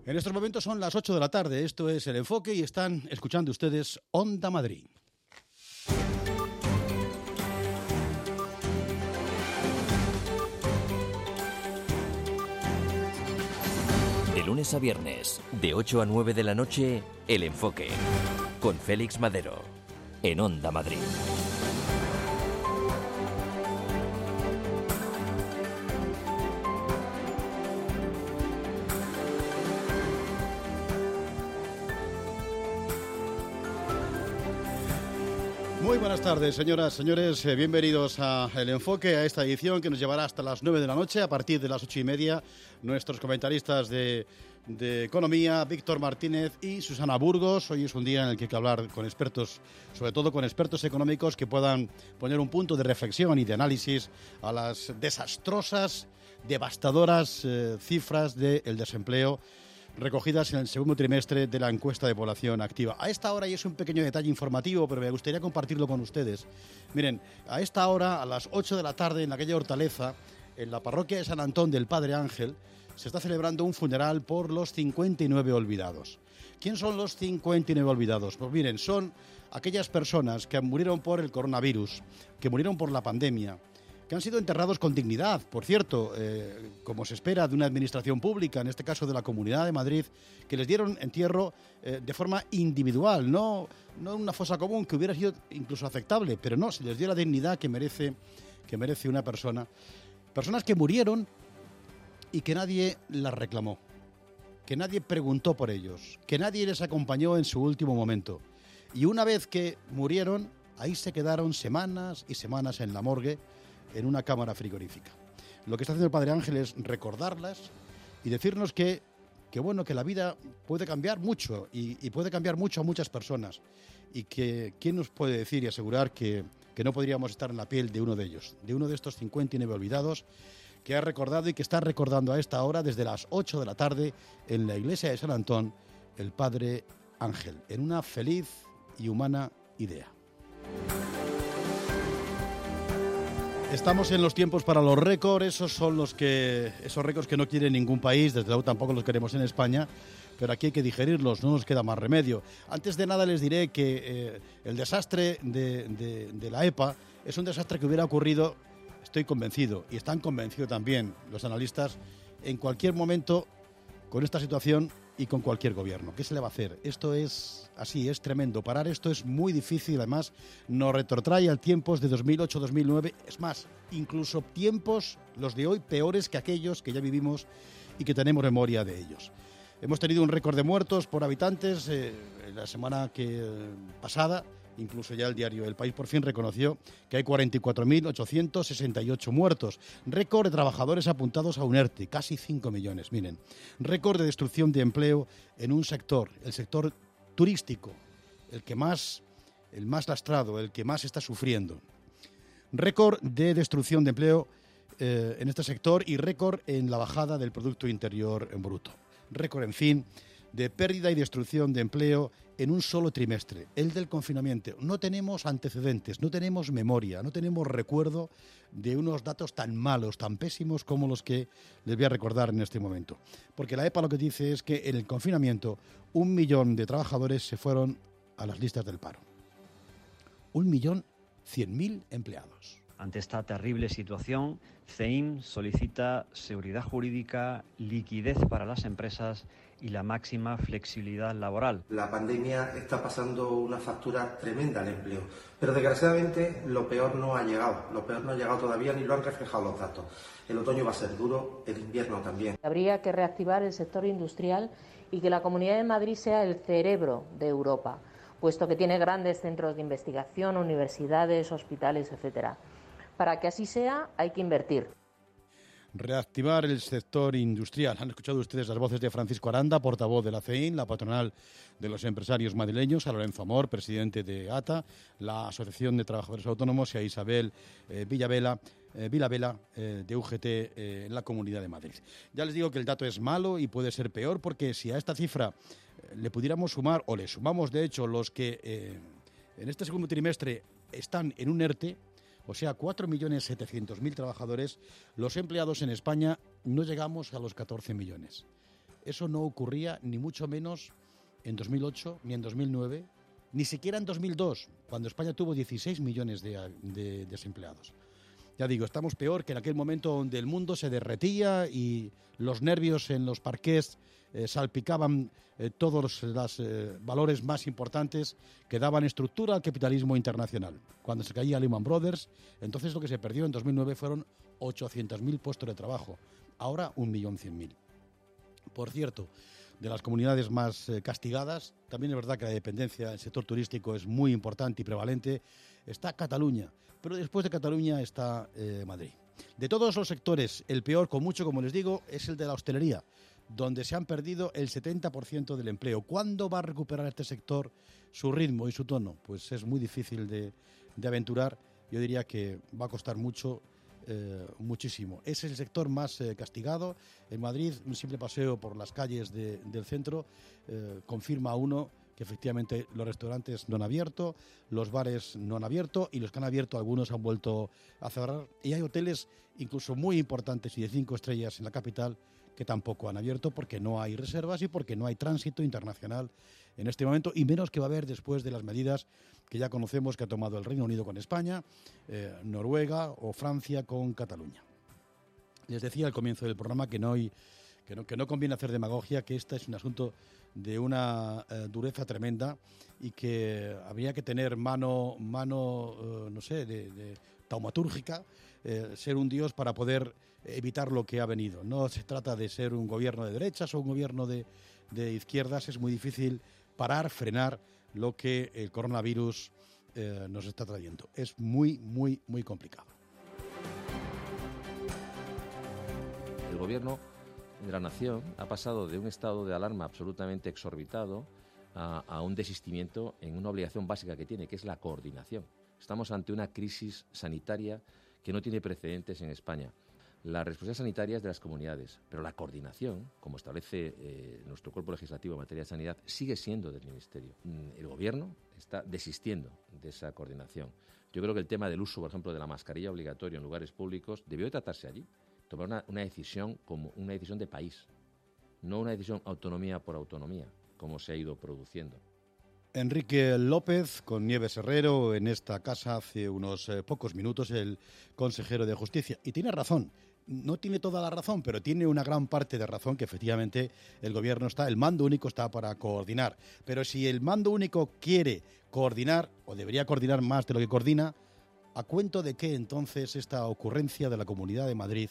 En estos momentos son las 8 de la tarde, esto es El Enfoque y están escuchando ustedes Onda Madrid. De lunes a viernes, de 8 a 9 de la noche, El Enfoque, con Félix Madero, en Onda Madrid. Muy buenas tardes, señoras, señores. Bienvenidos a El Enfoque, a esta edición que nos llevará hasta las 9 de la noche. A partir de las 8:30, nuestros comentaristas de Economía, Víctor Martínez y Susana Burgos. Hoy es un día en el que hay que hablar con expertos, sobre todo con expertos económicos que puedan poner un punto de reflexión y de análisis a las desastrosas, devastadoras cifras del desempleo recogidas en el segundo trimestre de la encuesta de población activa. A esta hora, y es un pequeño detalle informativo, pero me gustaría compartirlo con ustedes. Miren, a esta hora, a las 8 de la tarde, en la calle Hortaleza, en la parroquia de San Antón del Padre Ángel, se está celebrando un funeral por los 59 olvidados. ¿Quién son los 59 olvidados? Pues miren, son aquellas personas que murieron por el coronavirus, que murieron por la pandemia, que han sido enterrados con dignidad, por cierto, como se espera de una administración pública, en este caso de la Comunidad de Madrid, que les dieron entierro de forma individual, no una fosa común, que hubiera sido incluso aceptable, pero no, se les dio la dignidad que merece una persona. Personas que murieron y que nadie las reclamó, que nadie preguntó por ellos, que nadie les acompañó en su último momento. Y una vez que murieron, ahí se quedaron semanas y semanas en la morgue, en una cámara frigorífica. Lo que está haciendo el Padre Ángel es recordarlas y decirnos que la vida puede cambiar mucho y puede cambiar mucho a muchas personas, y que quién nos puede decir y asegurar que no podríamos estar en la piel de uno de ellos, de uno de estos 59 olvidados que ha recordado y que está recordando a esta hora, desde las 8 de la tarde, en la iglesia de San Antón, el Padre Ángel, en una feliz y humana idea. Estamos en los tiempos para los récords, esos récords que no quiere ningún país, desde luego tampoco los queremos en España, pero aquí hay que digerirlos, no nos queda más remedio. Antes de nada les diré que el desastre de la EPA es un desastre que hubiera ocurrido, estoy convencido, y están convencidos también los analistas, en cualquier momento con esta situación y con cualquier gobierno. ¿Qué se le va a hacer? Esto es así, es tremendo. Parar esto es muy difícil, además nos retrotrae a tiempos de 2008-2009, es más, incluso tiempos, los de hoy, peores que aquellos que ya vivimos y que tenemos memoria de ellos. Hemos tenido un récord de muertos por habitantes la semana pasada. Incluso ya el diario El País por fin reconoció que hay 44.868 muertos. Récord de trabajadores apuntados a un ERTE, casi 5 millones. Miren, récord de destrucción de empleo en un sector, el sector turístico, el más lastrado, el que más está sufriendo. Récord de destrucción de empleo en este sector y récord en la bajada del Producto Interior Bruto. Récord, en fin, de pérdida y destrucción de empleo en un solo trimestre, el del confinamiento. No tenemos antecedentes, no tenemos memoria, no tenemos recuerdo de unos datos tan malos, tan pésimos como los que les voy a recordar en este momento. Porque la EPA lo que dice es que en el confinamiento 1 millón de trabajadores se fueron a las listas del paro. 1.100.000 empleados. Ante esta terrible situación, CEIM solicita seguridad jurídica, liquidez para las empresas y la máxima flexibilidad laboral. La pandemia está pasando una factura tremenda al empleo, pero desgraciadamente lo peor no ha llegado todavía, ni lo han reflejado los datos. El otoño va a ser duro, el invierno también. Habría que reactivar el sector industrial y que la Comunidad de Madrid sea el cerebro de Europa, puesto que tiene grandes centros de investigación, universidades, hospitales, etcétera. Para que así sea, hay que invertir. Reactivar el sector industrial. Han escuchado ustedes las voces de Francisco Aranda, portavoz de la CEIN, la patronal de los empresarios madrileños, a Lorenzo Amor, presidente de ATA, la Asociación de Trabajadores Autónomos, y a Isabel Villavela de UGT en la Comunidad de Madrid. Ya les digo que el dato es malo y puede ser peor, porque si a esta cifra le pudiéramos sumar, o le sumamos de hecho los que en este segundo trimestre están en un ERTE, o sea, 4.700.000 trabajadores, los empleados en España no llegamos a los 14 millones. Eso no ocurría ni mucho menos en 2008, ni en 2009, ni siquiera en 2002, cuando España tuvo 16 millones de desempleados. Ya digo, estamos peor que en aquel momento donde el mundo se derretía y los nervios en los parqués salpicaban todos los valores más importantes que daban estructura al capitalismo internacional. Cuando se caía Lehman Brothers, entonces lo que se perdió en 2009 fueron 800.000 puestos de trabajo. Ahora 1.100.000. Por cierto, de las comunidades más castigadas, también es verdad que la dependencia del sector turístico es muy importante y prevalente. Está Cataluña, pero después de Cataluña está Madrid. De todos los sectores, el peor, con mucho, como les digo, es el de la hostelería, donde se han perdido el 70% del empleo. ¿Cuándo va a recuperar este sector su ritmo y su tono? Pues es muy difícil de aventurar. Yo diría que va a costar mucho, muchísimo. Es el sector más castigado. En Madrid, un simple paseo por las calles del centro confirma a uno que efectivamente los restaurantes no han abierto, los bares no han abierto y los que han abierto algunos han vuelto a cerrar. Y hay hoteles incluso muy importantes y de 5 estrellas en la capital que tampoco han abierto porque no hay reservas y porque no hay tránsito internacional en este momento, y menos que va a haber después de las medidas que ya conocemos que ha tomado el Reino Unido con España, Noruega o Francia con Cataluña. Les decía al comienzo del programa que no conviene hacer demagogia, que este es un asunto de una dureza tremenda y que habría que tener mano no sé, de taumatúrgica, ser un dios para poder evitar lo que ha venido. No se trata de ser un gobierno de derechas o un gobierno de izquierdas. Es muy difícil parar, frenar lo que el coronavirus nos está trayendo. Es muy, muy, muy complicado. El gobierno de la nación ha pasado de un estado de alarma absolutamente exorbitado a un desistimiento en una obligación básica que tiene, que es la coordinación. Estamos ante una crisis sanitaria que no tiene precedentes en España. La responsabilidad sanitaria es de las comunidades, pero la coordinación, como establece nuestro cuerpo legislativo en materia de sanidad, sigue siendo del Ministerio. El Gobierno está desistiendo de esa coordinación. Yo creo que el tema del uso, por ejemplo, de la mascarilla obligatoria en lugares públicos debió tratarse allí. Tomar una decisión como una decisión de país, no una decisión autonomía por autonomía, como se ha ido produciendo. Enrique López, con Nieves Herrero, en esta casa hace unos pocos minutos, el consejero de Justicia. Y tiene razón, no tiene toda la razón, pero tiene una gran parte de razón, que efectivamente el mando único está para coordinar. Pero si el mando único quiere coordinar, o debería coordinar más de lo que coordina, ¿a cuento de qué entonces esta ocurrencia de la Comunidad de Madrid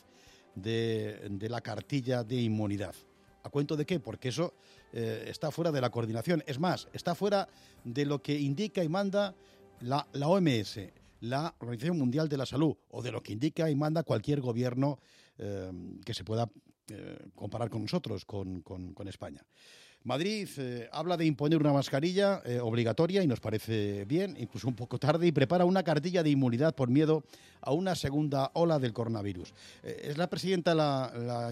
de la cartilla de inmunidad? ¿A cuento de qué? Porque eso está fuera de la coordinación. Es más, está fuera de lo que indica y manda la OMS, la Organización Mundial de la Salud, o de lo que indica y manda cualquier gobierno que se pueda comparar con nosotros, con España. Madrid habla de imponer una mascarilla obligatoria y nos parece bien, incluso un poco tarde, y prepara una cartilla de inmunidad por miedo a una segunda ola del coronavirus. Es la presidenta, la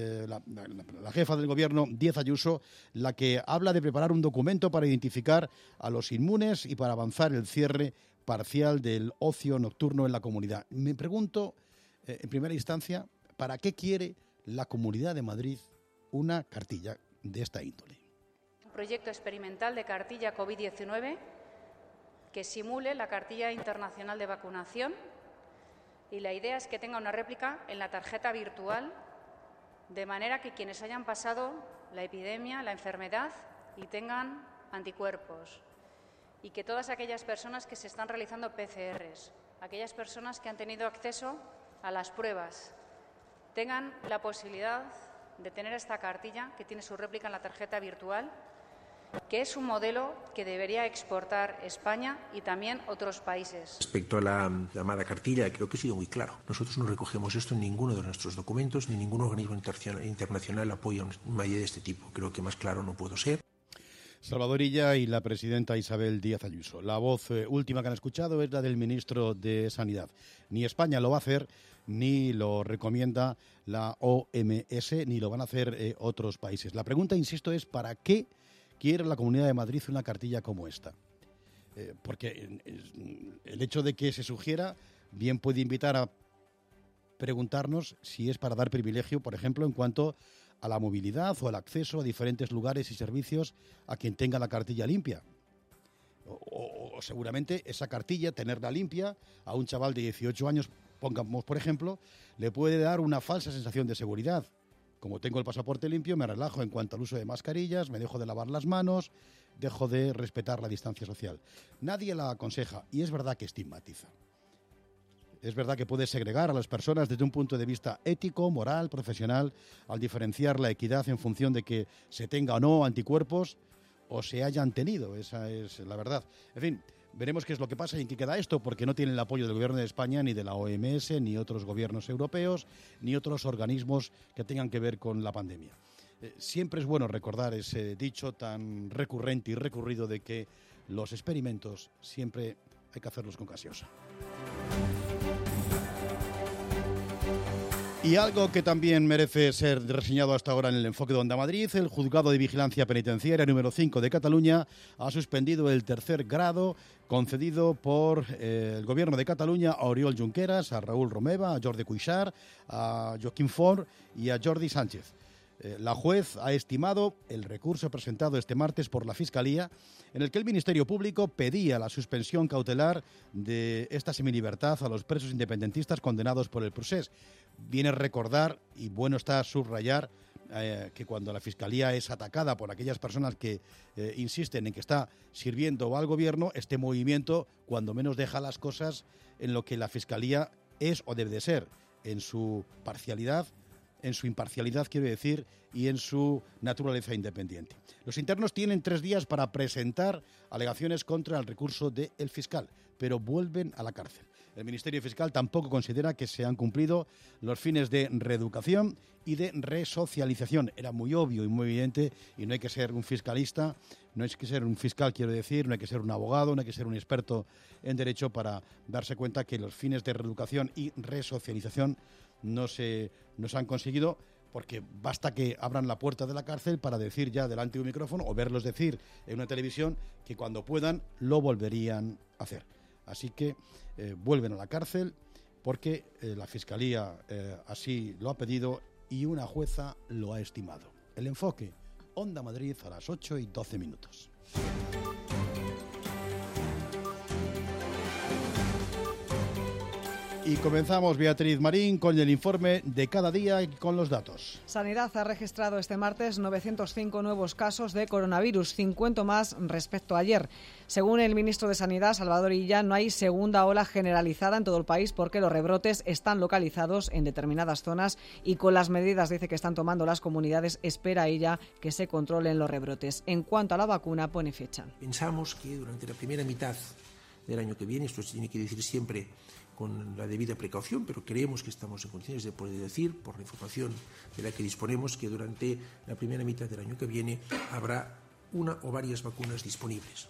jefa del gobierno, Díaz Ayuso, la que habla de preparar un documento para identificar a los inmunes y para avanzar el cierre parcial del ocio nocturno en la comunidad. Me pregunto, en primera instancia, ¿para qué quiere la Comunidad de Madrid una cartilla de esta índole? Un proyecto experimental de cartilla COVID-19 que simule la cartilla internacional de vacunación, y la idea es que tenga una réplica en la tarjeta virtual, de manera que quienes hayan pasado la epidemia, la enfermedad y tengan anticuerpos, y que todas aquellas personas que se están realizando PCRs, aquellas personas que han tenido acceso a las pruebas, tengan la posibilidad de tener esta cartilla que tiene su réplica en la tarjeta virtual, que es un modelo que debería exportar España y también otros países. Respecto a la llamada cartilla, creo que he sido muy claro. Nosotros no recogemos esto en ninguno de nuestros documentos, ni ningún organismo internacional apoya una idea de este tipo. Creo que más claro no puedo ser. Salvador Illa y la presidenta Isabel Díaz Ayuso. La voz última que han escuchado es la del ministro de Sanidad. Ni España lo va a hacer, ni lo recomienda la OMS, ni lo van a hacer otros países. La pregunta, insisto, es ¿para qué quiere la Comunidad de Madrid una cartilla como esta? Porque el hecho de que se sugiera bien puede invitar a preguntarnos si es para dar privilegio, por ejemplo, en cuanto a la movilidad o al acceso a diferentes lugares y servicios a quien tenga la cartilla limpia. O seguramente esa cartilla, tenerla limpia, a un chaval de 18 años, pongamos por ejemplo, le puede dar una falsa sensación de seguridad. Como tengo el pasaporte limpio, me relajo en cuanto al uso de mascarillas, me dejo de lavar las manos, dejo de respetar la distancia social. Nadie la aconseja y es verdad que estigmatiza. Es verdad que puede segregar a las personas desde un punto de vista ético, moral, profesional, al diferenciar la equidad en función de que se tenga o no anticuerpos o se hayan tenido. Esa es la verdad. En fin, veremos qué es lo que pasa y en qué queda esto, porque no tienen el apoyo del Gobierno de España, ni de la OMS, ni otros gobiernos europeos, ni otros organismos que tengan que ver con la pandemia. Siempre es bueno recordar ese dicho tan recurrente y recurrido de que los experimentos siempre hay que hacerlos con gaseosa. Y algo que también merece ser reseñado hasta ahora en el enfoque de Onda Madrid, el Juzgado de Vigilancia Penitenciaria número 5 de Cataluña ha suspendido el tercer grado concedido por el Gobierno de Cataluña a Oriol Junqueras, a Raúl Romeva, a Jordi Cuixart, a Joaquim Forn y a Jordi Sánchez. La juez ha estimado el recurso presentado este martes por la Fiscalía, en el que el Ministerio Público pedía la suspensión cautelar de esta semilibertad a los presos independentistas condenados por el procés. Viene a recordar, y bueno está subrayar, que cuando la Fiscalía es atacada por aquellas personas que insisten en que está sirviendo al Gobierno, este movimiento cuando menos deja las cosas en lo que la Fiscalía es o debe de ser, en su parcialidad, en su imparcialidad, quiero decir, y en su naturaleza independiente. Los internos tienen 3 días para presentar alegaciones contra el recurso del fiscal, pero vuelven a la cárcel. El Ministerio Fiscal tampoco considera que se han cumplido los fines de reeducación y de resocialización. Era muy obvio y muy evidente, y no hay que ser un fiscalista, no hay que ser un fiscal, quiero decir, no hay que ser un abogado, no hay que ser un experto en derecho para darse cuenta que los fines de reeducación y resocialización no se han conseguido, porque basta que abran la puerta de la cárcel para decir ya delante de un micrófono o verlos decir en una televisión que cuando puedan lo volverían a hacer. Así que vuelven a la cárcel porque la Fiscalía así lo ha pedido y una jueza lo ha estimado. El enfoque, Onda Madrid a las 8:12. Y comenzamos, Beatriz Marín, con el informe de cada día y con los datos. Sanidad ha registrado este martes 905 nuevos casos de coronavirus, 50 más respecto a ayer. Según el ministro de Sanidad, Salvador Illa, no hay segunda ola generalizada en todo el país porque los rebrotes están localizados en determinadas zonas y con las medidas, dice, que están tomando las comunidades, espera Illa que se controlen los rebrotes. En cuanto a la vacuna, pone fecha. Pensamos que durante la primera mitad del año que viene, esto se tiene que decir siempre con la debida precaución, pero creemos que estamos en condiciones de poder decir, por la información de la que disponemos, que durante la primera mitad del año que viene habrá una o varias vacunas disponibles.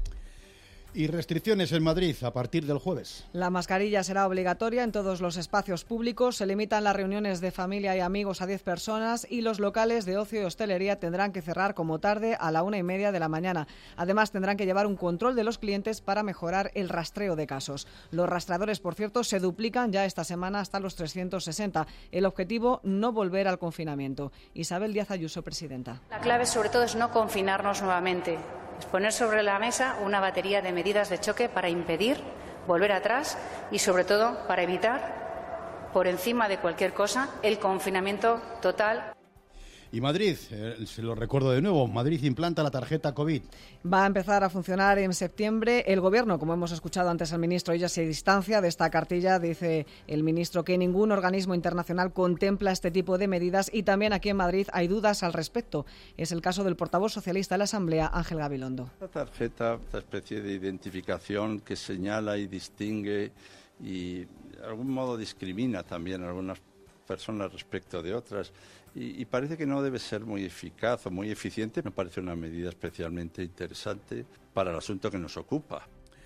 Y restricciones en Madrid a partir del jueves. La mascarilla será obligatoria en todos los espacios públicos. Se limitan las reuniones de familia y amigos a 10 personas y los locales de ocio y hostelería tendrán que cerrar como tarde a la 1:30 de la mañana. Además, tendrán que llevar un control de los clientes para mejorar el rastreo de casos. Los rastreadores, por cierto, se duplican ya esta semana hasta los 360. El objetivo, no volver al confinamiento. Isabel Díaz Ayuso, presidenta. La clave, sobre todo, es no confinarnos nuevamente. Es poner sobre la mesa una batería de medidas de choque para impedir volver atrás y, sobre todo, para evitar, por encima de cualquier cosa, el confinamiento total. Y Madrid, se lo recuerdo de nuevo, Madrid implanta la tarjeta COVID. Va a empezar a funcionar en septiembre. El Gobierno, como hemos escuchado antes al ministro, ya se distancia de esta cartilla. Dice el ministro que ningún organismo internacional contempla este tipo de medidas y también aquí en Madrid hay dudas al respecto. Es el caso del portavoz socialista de la Asamblea, Ángel Gabilondo. La tarjeta, esta especie de identificación que señala y distingue y de algún modo discrimina también a algunas personas respecto de otras y parece que no debe ser muy eficaz o muy eficiente. Me parece una medida especialmente interesante para el asunto que nos ocupa.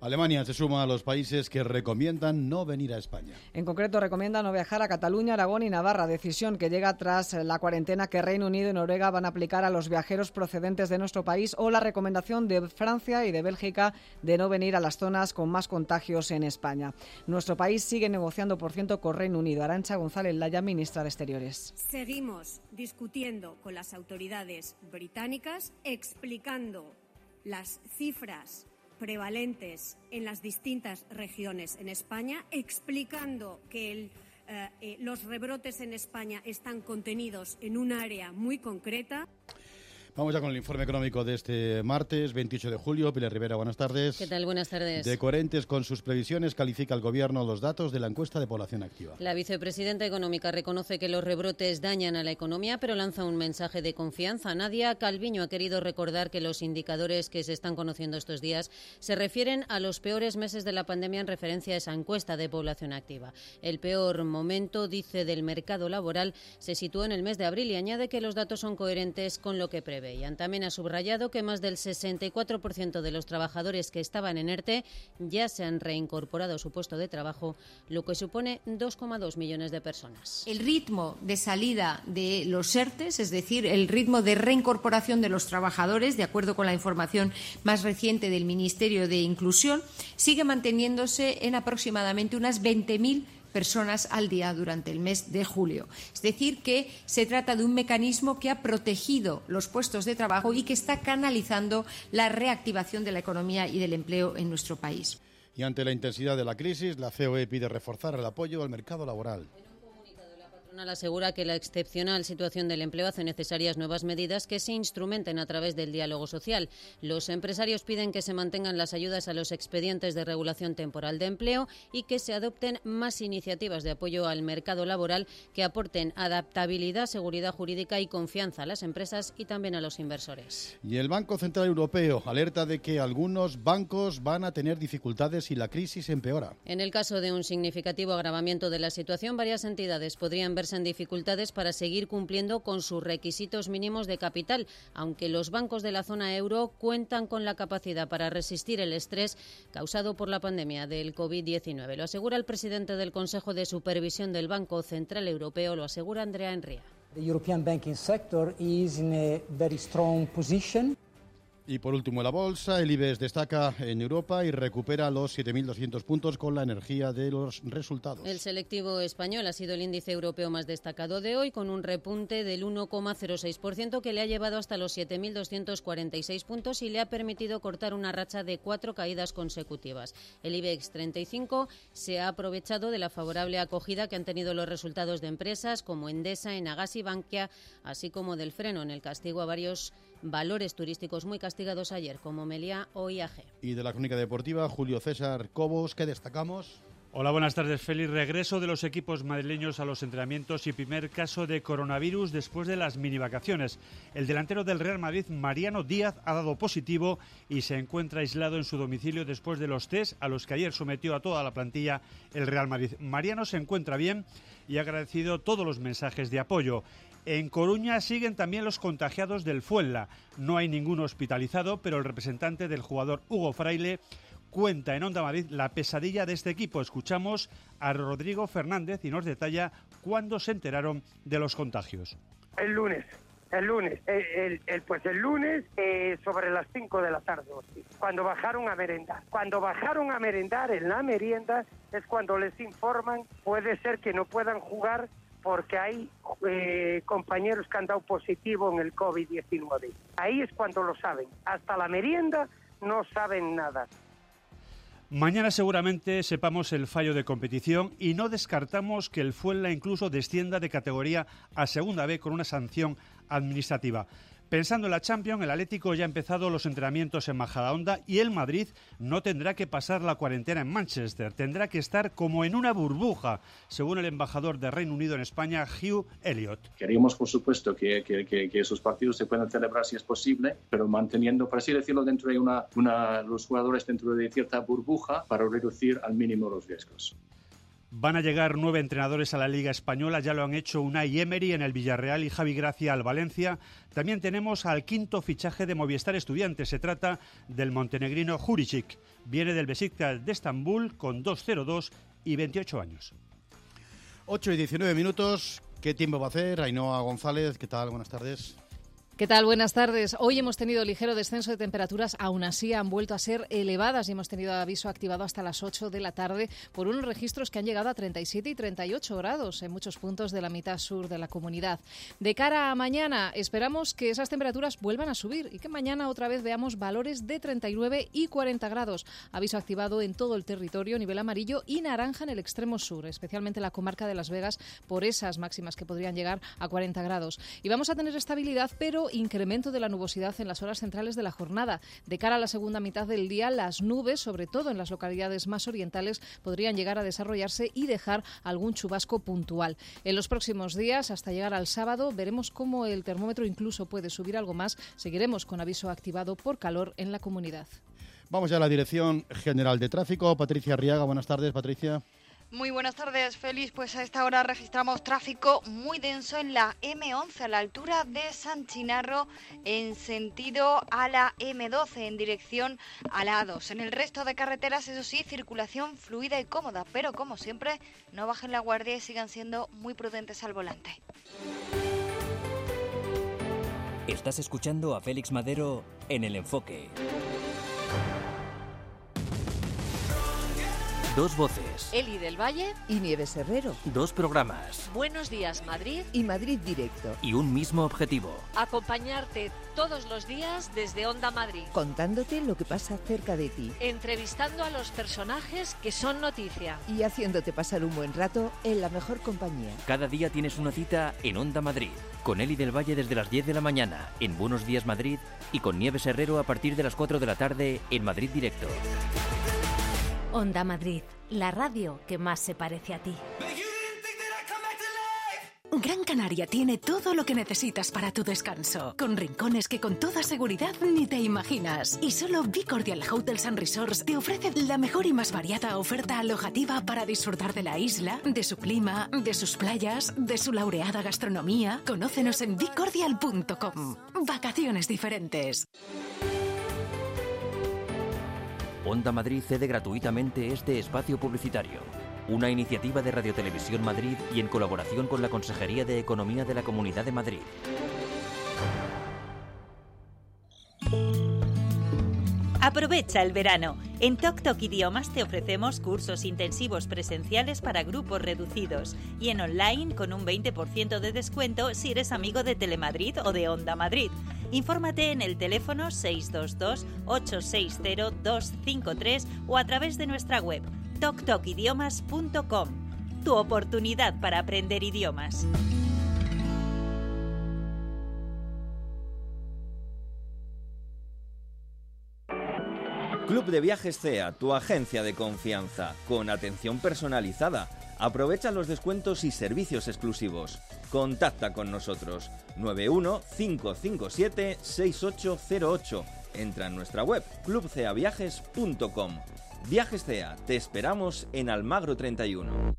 Alemania se suma a los países que recomiendan no venir a España. En concreto, recomienda no viajar a Cataluña, Aragón y Navarra, decisión que llega tras la cuarentena que Reino Unido y Noruega van a aplicar a los viajeros procedentes de nuestro país, o la recomendación de Francia y de Bélgica de no venir a las zonas con más contagios en España. Nuestro país sigue negociando, por cierto, con Reino Unido. Arantxa González Laya, ministra de Exteriores. Seguimos discutiendo con las autoridades británicas, explicando las cifras prevalentes en las distintas regiones en España, explicando que los rebrotes en España están contenidos en un área muy concreta. Vamos ya con el informe económico de este martes, 28 de julio. Pilar Rivera, buenas tardes. ¿Qué tal? Buenas tardes. De coherentes con sus previsiones, califica el Gobierno los datos de la encuesta de población activa. La vicepresidenta económica reconoce que los rebrotes dañan a la economía, pero lanza un mensaje de confianza. Nadia Calviño ha querido recordar que los indicadores que se están conociendo estos días se refieren a los peores meses de la pandemia en referencia a esa encuesta de población activa. El peor momento, dice, del mercado laboral se situó en el mes de abril y añade que los datos son coherentes con lo que prevé. También ha subrayado que más del 64% de los trabajadores que estaban en ERTE ya se han reincorporado a su puesto de trabajo, lo que supone 2,2 millones de personas. El ritmo de salida de los ERTEs, es decir, el ritmo de reincorporación de los trabajadores, de acuerdo con la información más reciente del Ministerio de Inclusión, sigue manteniéndose en aproximadamente unas 20.000 personas al día durante el mes de julio. Es decir, que se trata de un mecanismo que ha protegido los puestos de trabajo y que está canalizando la reactivación de la economía y del empleo en nuestro país. Y ante la intensidad de la crisis, la COE pide reforzar el apoyo al mercado laboral. La patronal asegura que la excepcional situación del empleo hace necesarias nuevas medidas que se instrumenten a través del diálogo social. Los empresarios piden que se mantengan las ayudas a los expedientes de regulación temporal de empleo y que se adopten más iniciativas de apoyo al mercado laboral que aporten adaptabilidad, seguridad jurídica y confianza a las empresas y también a los inversores. Y el Banco Central Europeo alerta de que algunos bancos van a tener dificultades si la crisis empeora. En el caso de un significativo agravamiento de la situación, varias entidades podrían verse en dificultades para seguir cumpliendo con sus requisitos mínimos de capital, aunque los bancos de la zona euro cuentan con la capacidad para resistir el estrés causado por la pandemia del COVID-19. Lo asegura el presidente del Consejo de Supervisión del Banco Central Europeo, lo asegura Andrea Enria. The European banking sector is in a very strong position. Y por último, la bolsa, el IBEX destaca en Europa y recupera los 7.200 puntos con la energía de los resultados. El selectivo español ha sido el índice europeo más destacado de hoy, con un repunte del 1,06% que le ha llevado hasta los 7.246 puntos y le ha permitido cortar una racha de 4 caídas consecutivas. El IBEX 35 se ha aprovechado de la favorable acogida que han tenido los resultados de empresas como Endesa, Enagas y Bankia, así como del freno en el castigo a varios valores turísticos muy castigados ayer, como Meliá o IAG. Y de la crónica deportiva, Julio César Cobos, ¿qué destacamos? Hola, buenas tardes, Félix. Regreso de los equipos madrileños a los entrenamientos y primer caso de coronavirus después de las minivacaciones. El delantero del Real Madrid, Mariano Díaz, ha dado positivo y se encuentra aislado en su domicilio después de los test a los que ayer sometió a toda la plantilla el Real Madrid. Mariano se encuentra bien y ha agradecido todos los mensajes de apoyo. En Coruña siguen también los contagiados del Fuenla. No hay ninguno hospitalizado, pero el representante del jugador, Hugo Fraile, cuenta en Onda Madrid la pesadilla de este equipo. Escuchamos a Rodrigo Fernández y nos detalla cuándo se enteraron de los contagios. El lunes sobre las 5 de la tarde, cuando bajaron a merendar. Cuando bajaron a merendar, en la merienda es cuando les informan, puede ser que no puedan jugar porque hay compañeros que han dado positivo en el COVID-19. Ahí es cuando lo saben. Hasta la merienda no saben nada. Mañana seguramente sepamos el fallo de competición y no descartamos que el Fuenla incluso descienda de categoría a Segunda B con una sanción administrativa. Pensando en la Champions, el Atlético ya ha empezado los entrenamientos en Majadahonda y el Madrid no tendrá que pasar la cuarentena en Manchester. Tendrá que estar como en una burbuja, según el embajador de Reino Unido en España, Hugh Elliott. Queremos, por supuesto, que esos partidos se puedan celebrar si es posible, pero manteniendo, por así decirlo, dentro de los jugadores dentro de cierta burbuja para reducir al mínimo los riesgos. Van a llegar 9 entrenadores a la Liga Española, ya lo han hecho Unai Emery en el Villarreal y Javi Gracia al Valencia. También tenemos al quinto fichaje de Movistar Estudiantes, se trata del montenegrino Juricic. Viene del Beşiktaş de Estambul con 2,02 y 28 años. 8 y 19 minutos, ¿qué tiempo va a hacer? Ainhoa González, ¿qué tal? Buenas tardes. ¿Qué tal? Buenas tardes. Hoy hemos tenido ligero descenso de temperaturas, aún así han vuelto a ser elevadas y hemos tenido aviso activado hasta las 8 de la tarde por unos registros que han llegado a 37 y 38 grados en muchos puntos de la mitad sur de la comunidad. De cara a mañana, esperamos que esas temperaturas vuelvan a subir y que mañana otra vez veamos valores de 39 y 40 grados. Aviso activado en todo el territorio, nivel amarillo y naranja en el extremo sur, especialmente en la comarca de Las Vegas, por esas máximas que podrían llegar a 40 grados. Y vamos a tener estabilidad, pero incremento de la nubosidad en las horas centrales de la jornada. De cara a la segunda mitad del día, las nubes, sobre todo en las localidades más orientales, podrían llegar a desarrollarse y dejar algún chubasco puntual. En los próximos días, hasta llegar al sábado, veremos cómo el termómetro incluso puede subir algo más. Seguiremos con aviso activado por calor en la comunidad. Vamos ya a la Dirección General de Tráfico. Patricia Arriaga, buenas tardes, Patricia. Muy buenas tardes, Félix. Pues a esta hora registramos tráfico muy denso en la M11 a la altura de San Chinarro en sentido a la M12 en dirección a la A2. En el resto de carreteras, eso sí, circulación fluida y cómoda, pero como siempre, no bajen la guardia y sigan siendo muy prudentes al volante. Estás escuchando a Félix Madero en El Enfoque. Dos voces. Eli del Valle y Nieves Herrero. Dos programas. Buenos días, Madrid. Y Madrid Directo. Y un mismo objetivo. Acompañarte todos los días desde Onda Madrid. Contándote lo que pasa cerca de ti. Entrevistando a los personajes que son noticia. Y haciéndote pasar un buen rato en la mejor compañía. Cada día tienes una cita en Onda Madrid. Con Eli del Valle desde las 10 de la mañana en Buenos Días Madrid. Y con Nieves Herrero a partir de las 4 de la tarde en Madrid Directo. Onda Madrid, la radio que más se parece a ti. Gran Canaria tiene todo lo que necesitas para tu descanso, con rincones que con toda seguridad ni te imaginas. Y solo Be Cordial Hotels and Resorts te ofrece la mejor y más variada oferta alojativa para disfrutar de la isla, de su clima, de sus playas, de su laureada gastronomía. Conócenos en becordial.com. Vacaciones diferentes. Onda Madrid cede gratuitamente este espacio publicitario. Una iniciativa de Radio Televisión Madrid y en colaboración con la Consejería de Economía de la Comunidad de Madrid. Aprovecha el verano. En Tok Tok Idiomas te ofrecemos cursos intensivos presenciales para grupos reducidos y en online con un 20% de descuento si eres amigo de Telemadrid o de Onda Madrid. Infórmate en el teléfono 622-860-253 o a través de nuestra web toktokidiomas.com. Tu oportunidad para aprender idiomas. Club de Viajes CEA, tu agencia de confianza, con atención personalizada. Aprovecha los descuentos y servicios exclusivos. Contacta con nosotros 91-557-6808. Entra en nuestra web clubceaviajes.com. Viajes CEA, te esperamos en Almagro 31.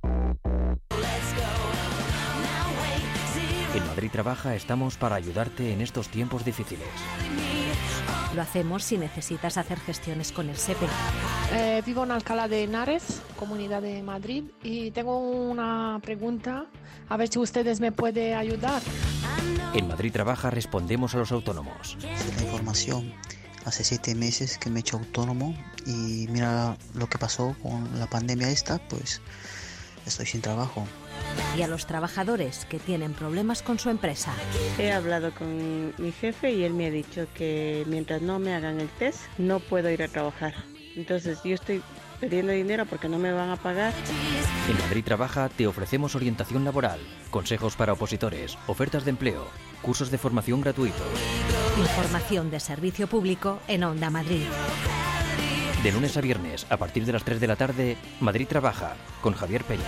En Madrid Trabaja estamos para ayudarte en estos tiempos difíciles. Lo hacemos si necesitas hacer gestiones con el SEPE. Vivo en Alcalá de Henares, Comunidad de Madrid, y tengo una pregunta, a ver si ustedes me pueden ayudar. En Madrid Trabaja respondemos a los autónomos. La información. Hace 7 meses que me he hecho autónomo y mira lo que pasó con la pandemia esta, pues estoy sin trabajo. Y a los trabajadores que tienen problemas con su empresa. He hablado con mi jefe y él me ha dicho que mientras no me hagan el test no puedo ir a trabajar. Entonces yo estoy pidiendo dinero porque no me van a pagar. En Madrid Trabaja te ofrecemos orientación laboral, consejos para opositores, ofertas de empleo, cursos de formación gratuitos. Información de servicio público en Onda Madrid. De lunes a viernes, a partir de las 3 de la tarde, Madrid Trabaja, con Javier Peña.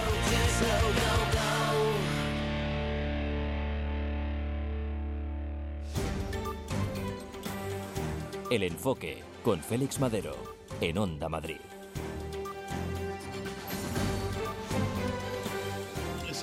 El Enfoque, con Félix Madero, en Onda Madrid.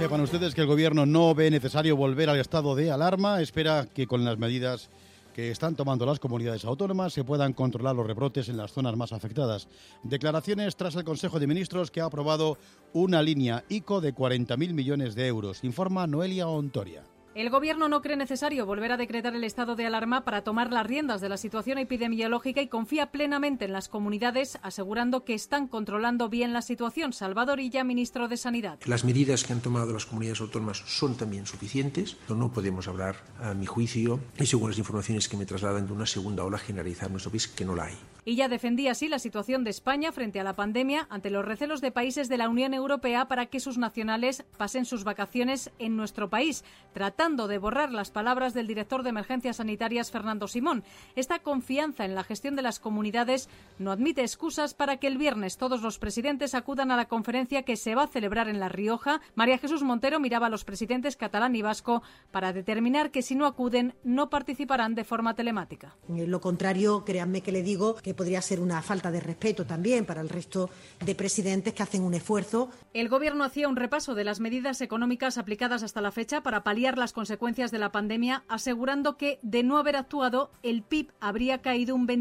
Sepan ustedes que el Gobierno no ve necesario volver al estado de alarma. Espera que con las medidas que están tomando las comunidades autónomas se puedan controlar los rebrotes en las zonas más afectadas. Declaraciones tras el Consejo de Ministros, que ha aprobado una línea ICO de 40.000 millones de euros. Informa Noelia Ontoria. El Gobierno no cree necesario volver a decretar el estado de alarma para tomar las riendas de la situación epidemiológica y confía plenamente en las comunidades, asegurando que están controlando bien la situación. Salvador Illa, ministro de Sanidad. Las medidas que han tomado las comunidades autónomas son también suficientes. No podemos hablar, a mi juicio, y según las informaciones que me trasladan, de una segunda ola generalizada en nuestro país, que no la hay. Illa defendía así la situación de España frente a la pandemia ante los recelos de países de la Unión Europea para que sus nacionales pasen sus vacaciones en nuestro país, tratando de borrar las palabras del director de Emergencias Sanitarias, Fernando Simón. Esta confianza en la gestión de las comunidades no admite excusas para que el viernes todos los presidentes acudan a la conferencia que se va a celebrar en La Rioja. María Jesús Montero miraba a los presidentes catalán y vasco para determinar que si no acuden no participarán de forma telemática. Lo contrario, créanme que le digo que podría ser una falta de respeto también para el resto de presidentes que hacen un esfuerzo. El Gobierno hacía un repaso de las medidas económicas aplicadas hasta la fecha para paliar las consecuencias de la pandemia, asegurando que, de no haber actuado, el PIB habría caído un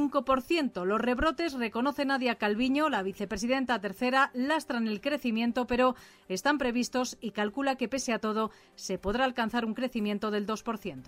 25%. Los rebrotes, reconoce Nadia Calviño, la vicepresidenta tercera, lastran el crecimiento, pero están previstos y calcula que, pese a todo, se podrá alcanzar un crecimiento del 2%.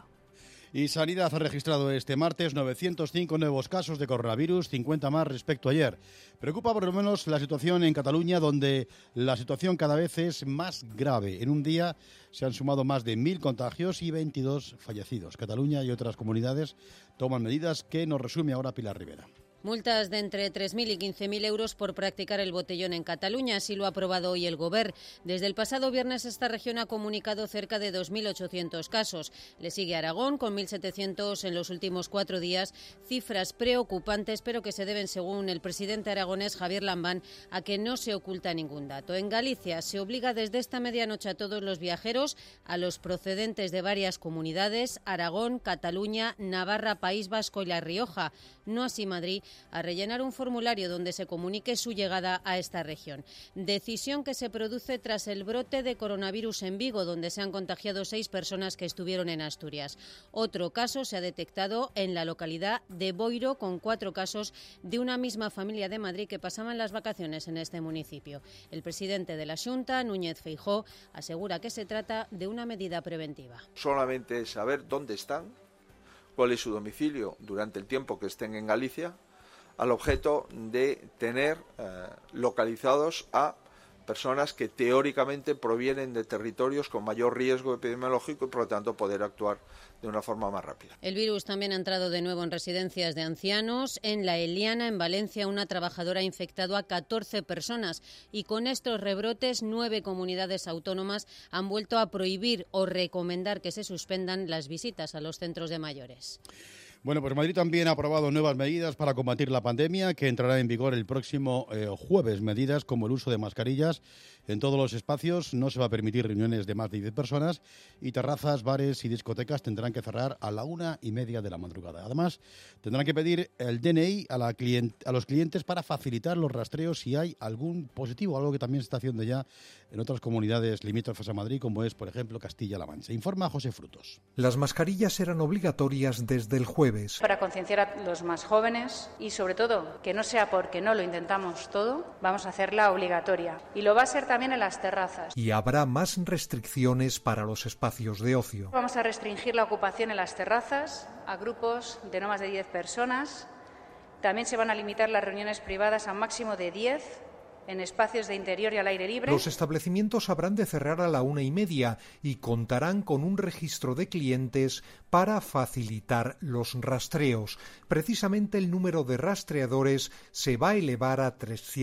Y Sanidad ha registrado este martes 905 nuevos casos de coronavirus, 50 más respecto a ayer. Preocupa por lo menos la situación en Cataluña, donde la situación cada vez es más grave. En un día se han sumado más de 1.000 contagios y 22 fallecidos. Cataluña y otras comunidades toman medidas que nos resume ahora Pilar Rivera. Multas de entre 3.000 y 15.000 euros por practicar el botellón en Cataluña, así lo ha aprobado hoy el Govern. Desde el pasado viernes esta región ha comunicado cerca de 2.800 casos. Le sigue Aragón con 1.700 en los últimos 4 días, cifras preocupantes pero que se deben, según el presidente aragonés Javier Lambán, a que no se oculta ningún dato. En Galicia se obliga desde esta medianoche a todos los viajeros, a los procedentes de varias comunidades, Aragón, Cataluña, Navarra, País Vasco y La Rioja, no así Madrid, a rellenar un formulario donde se comunique su llegada a esta región. Decisión que se produce tras el brote de coronavirus en Vigo, donde se han contagiado 6 personas que estuvieron en Asturias. Otro caso se ha detectado en la localidad de Boiro, con 4 casos de una misma familia de Madrid que pasaban las vacaciones en este municipio. El presidente de la Xunta, Núñez Feijóo, asegura que se trata de una medida preventiva. Solamente saber dónde están, cuál es su domicilio durante el tiempo que estén en Galicia, al objeto de tener localizados a personas que teóricamente provienen de territorios con mayor riesgo epidemiológico y por lo tanto poder actuar de una forma más rápida. El virus también ha entrado de nuevo en residencias de ancianos. En La Eliana, en Valencia, una trabajadora ha infectado a 14 personas y con estos rebrotes 9 comunidades autónomas han vuelto a prohibir o recomendar que se suspendan las visitas a los centros de mayores. Bueno, pues Madrid también ha aprobado nuevas medidas para combatir la pandemia, que entrará en vigor el próximo jueves. Medidas como el uso de mascarillas en todos los espacios, no se va a permitir reuniones de más de 10 personas y terrazas, bares y discotecas tendrán que cerrar a la 1:30 de la madrugada. Además, tendrán que pedir el DNI a los clientes para facilitar los rastreos si hay algún positivo, algo que también se está haciendo ya en otras comunidades limítrofes a Madrid, como es, por ejemplo, Castilla-La Mancha. Informa José Frutos. Las mascarillas eran obligatorias desde el jueves. Para concienciar a los más jóvenes y, sobre todo, que no sea porque no lo intentamos todo, vamos a hacerla obligatoria. Y lo va a ser también en las terrazas. Y habrá más restricciones para los espacios de ocio. Vamos a restringir la ocupación en las terrazas a grupos de no más de 10 personas. También se van a limitar las reuniones privadas a un máximo de 10 en espacios de interior y al aire libre. Los establecimientos habrán de cerrar a la 1:30 y contarán con un registro de clientes para facilitar los rastreos. Precisamente el número de rastreadores se va a elevar a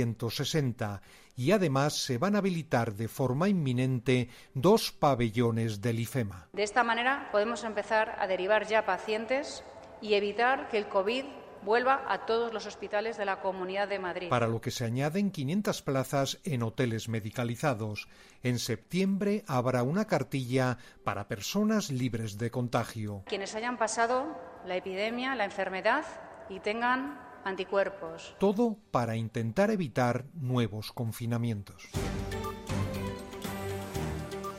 360 y además se van a habilitar de forma inminente 2 pabellones del IFEMA. De esta manera podemos empezar a derivar ya pacientes y evitar que el COVID vuelva a todos los hospitales de la Comunidad de Madrid. Para lo que se añaden 500 plazas en hoteles medicalizados. En septiembre habrá una cartilla para personas libres de contagio. Quienes hayan pasado la epidemia, la enfermedad y tengan anticuerpos. Todo para intentar evitar nuevos confinamientos.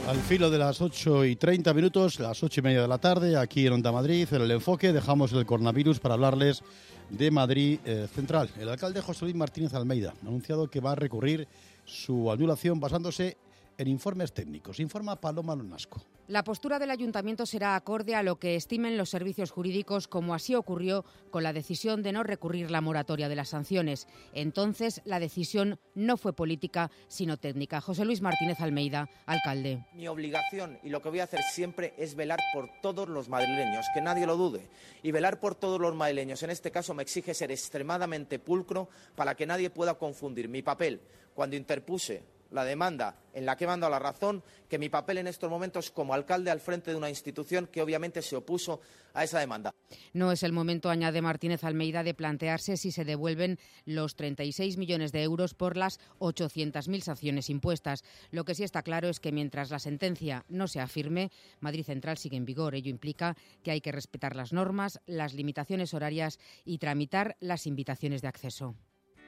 Al filo de las 8:30, las 8:30 de la tarde, aquí en Onda Madrid, en el enfoque, dejamos el coronavirus para hablarles de Madrid Central. El alcalde José Luis Martínez Almeida ha anunciado que va a recurrir su anulación basándose en informes técnicos. Informa Paloma Lonasco. La postura del ayuntamiento será acorde a lo que estimen los servicios jurídicos, como así ocurrió con la decisión de no recurrir la moratoria de las sanciones. Entonces, la decisión no fue política, sino técnica. José Luis Martínez Almeida, alcalde. Mi obligación y lo que voy a hacer siempre es velar por todos los madrileños, que nadie lo dude. Y velar por todos los madrileños, en este caso, me exige ser extremadamente pulcro para que nadie pueda confundir mi papel cuando interpuse la demanda en la que he mandado la razón, que mi papel en estos momentos como alcalde al frente de una institución que obviamente se opuso a esa demanda. No es el momento, añade Martínez Almeida, de plantearse si se devuelven los 36 millones de euros por las 800.000 sanciones impuestas. Lo que sí está claro es que mientras la sentencia no sea firme, Madrid Central sigue en vigor. Ello implica que hay que respetar las normas, las limitaciones horarias y tramitar las invitaciones de acceso.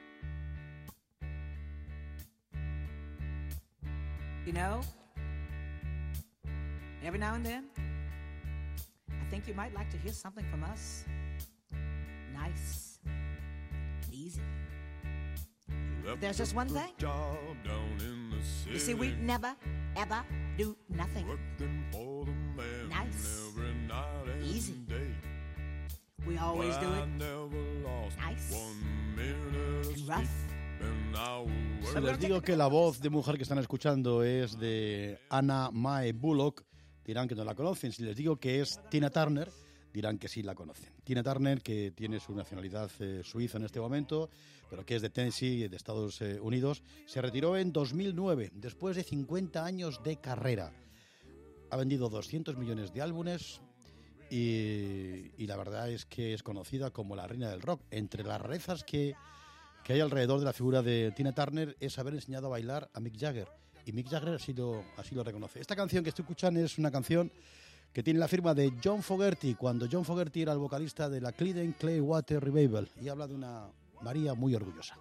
You know, every now and then, I think you might like to hear something from us. Nice, easy. But there's just one thing. You see, we never, ever do nothing. Nice, easy. We always do it nice and rough. Si les digo que la voz de mujer que están escuchando es de Anna Mae Bullock, dirán que no la conocen. Si les digo que es Tina Turner, dirán que sí la conocen. Tina Turner, que tiene su nacionalidad suiza en este momento, pero que es de Tennessee, de Estados Unidos, se retiró en 2009, después de 50 años de carrera. Ha vendido 200 millones de álbumes y la verdad es que es conocida como la reina del rock. Entre las rarezas que hay alrededor de la figura de Tina Turner es haber enseñado a bailar a Mick Jagger. Y Mick Jagger así lo reconoce. Esta canción que estoy escuchando es una canción que tiene la firma de John Fogerty, cuando John Fogerty era el vocalista de la Creedence Clearwater Revival. Y habla de una María muy orgullosa.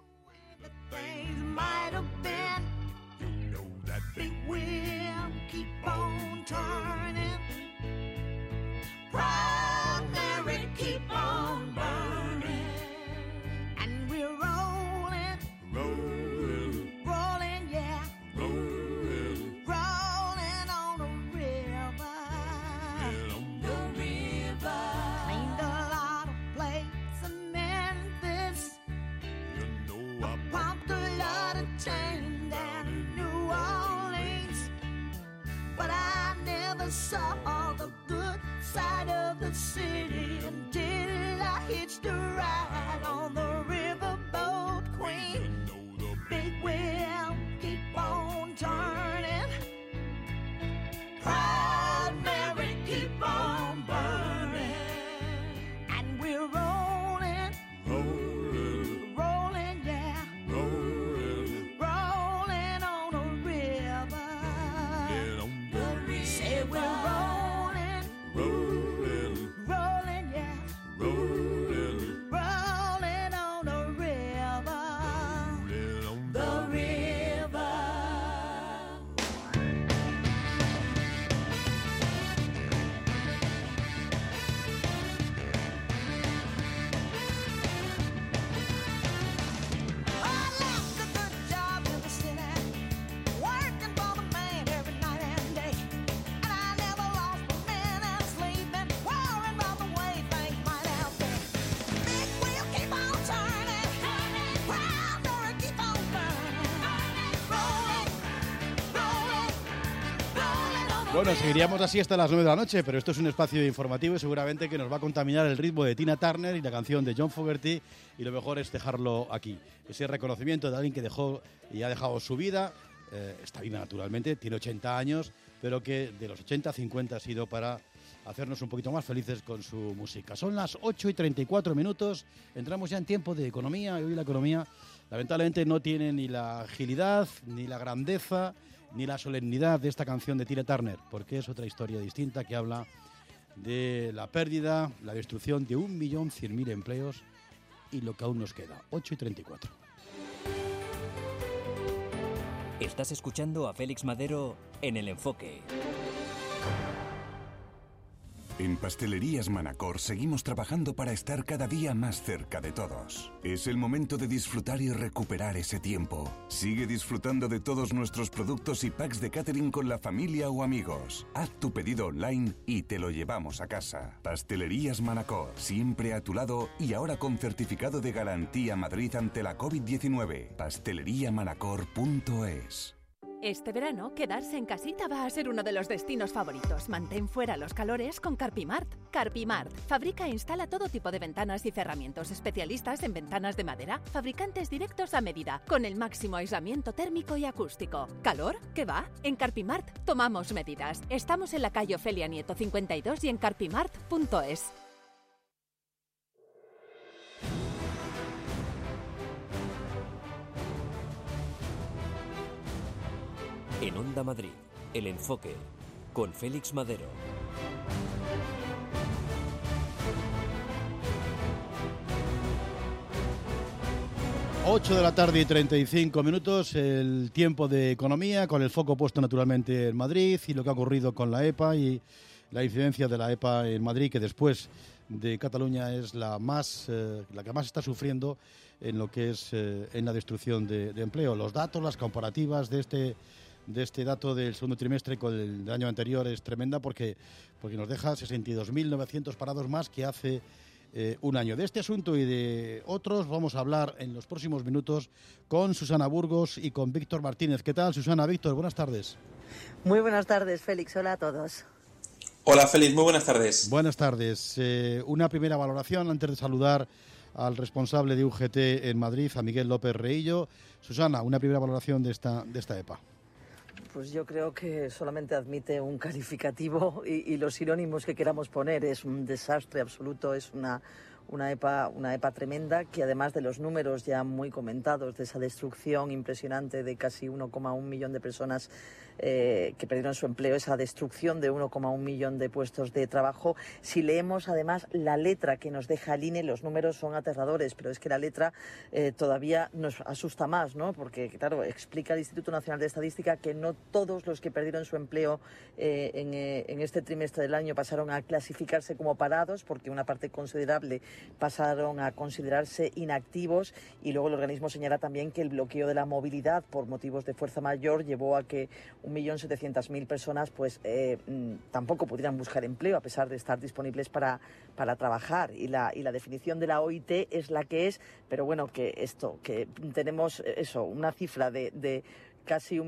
Saw the good side of the city until I hitched a ride on the riverboat queen. Big wheel, keep on turning. Proud Mary, keep on burning. And we're rolling, rolling, rolling, yeah, rolling, rolling on a river. Say we're rolling, rolling, rolling, yeah, rolling, rolling on a river, the river. I left a good job in the city, working for the man every night and day. And I never lost a minute of sleeping, worrying about the way things might have been. Big wheel keep on turning, proud Mary keep on burning, rolling, rolling, rolling on the Bueno, seguiríamos así hasta las 9 de la noche, pero esto es un espacio informativo y seguramente que nos va a contaminar el ritmo de Tina Turner y la canción de John Fogerty, y lo mejor es dejarlo aquí. Ese reconocimiento de alguien que dejó y ha dejado su vida, está viva naturalmente, tiene 80 años, pero que de los 80 a 50 ha sido para hacernos un poquito más felices con su música. Son las 8:34, entramos ya en tiempo de economía, y hoy la economía lamentablemente no tiene ni la agilidad, ni la grandeza, ni la solemnidad de esta canción de Tina Turner, porque es otra historia distinta que habla de la pérdida, la destrucción de 1.100.000 empleos y lo que aún nos queda. 8:34. Estás escuchando a Félix Madero en El Enfoque. En Pastelerías Manacor seguimos trabajando para estar cada día más cerca de todos. Es el momento de disfrutar y recuperar ese tiempo. Sigue disfrutando de todos nuestros productos y packs de catering con la familia o amigos. Haz tu pedido online y te lo llevamos a casa. Pastelerías Manacor, siempre a tu lado y ahora con certificado de garantía Madrid ante la COVID-19. pasteleriamanacor.es. Este verano, quedarse en casita va a ser uno de los destinos favoritos. Mantén fuera los calores con Carpimart. Carpimart fabrica e instala todo tipo de ventanas y cerramientos, especialistas en ventanas de madera, fabricantes directos a medida, con el máximo aislamiento térmico y acústico. ¿Calor? ¿Qué va? En Carpimart tomamos medidas. Estamos en la calle Ofelia Nieto 52 y en carpimart.es. En Onda Madrid, El Enfoque, con Félix Madero. Ocho de la tarde y 35 minutos, el tiempo de economía, con el foco puesto naturalmente en Madrid y lo que ha ocurrido con la EPA y la incidencia de la EPA en Madrid, que después de Cataluña es la que más está sufriendo en lo que es en la destrucción de empleo. Los datos, las comparativas de este dato del segundo trimestre con el del año anterior es tremenda porque nos deja 62.900 parados más que hace un año. De este asunto y de otros vamos a hablar en los próximos minutos con Susana Burgos y con Víctor Martínez. ¿Qué tal, Susana? Víctor, buenas tardes. Muy buenas tardes, Félix. Hola a todos. Hola, Félix. Muy buenas tardes. Buenas tardes. Una primera valoración antes de saludar al responsable de UGT en Madrid, a Miguel López Reillo. Susana, una primera valoración de esta EPA. Pues yo creo que solamente admite un calificativo y los sinónimos que queramos poner. Es un desastre absoluto, es una EPA tremenda, que además de los números ya muy comentados, de esa destrucción impresionante de casi 1,1 millón de personas que perdieron su empleo, esa destrucción de 1,1 millón de puestos de trabajo. Si leemos además la letra que nos deja el INE, los números son aterradores, pero es que la letra todavía nos asusta más, ¿no? Porque, claro, explica el Instituto Nacional de Estadística que no todos los que perdieron su empleo en este trimestre del año pasaron a clasificarse como parados, porque una parte considerable pasaron a considerarse inactivos, y luego el organismo señala también que el bloqueo de la movilidad por motivos de fuerza mayor llevó a que 1.700.000 personas pues tampoco pudieran buscar empleo a pesar de estar disponibles para trabajar, y la definición de la OIT es la que es, pero bueno, que tenemos una cifra de casi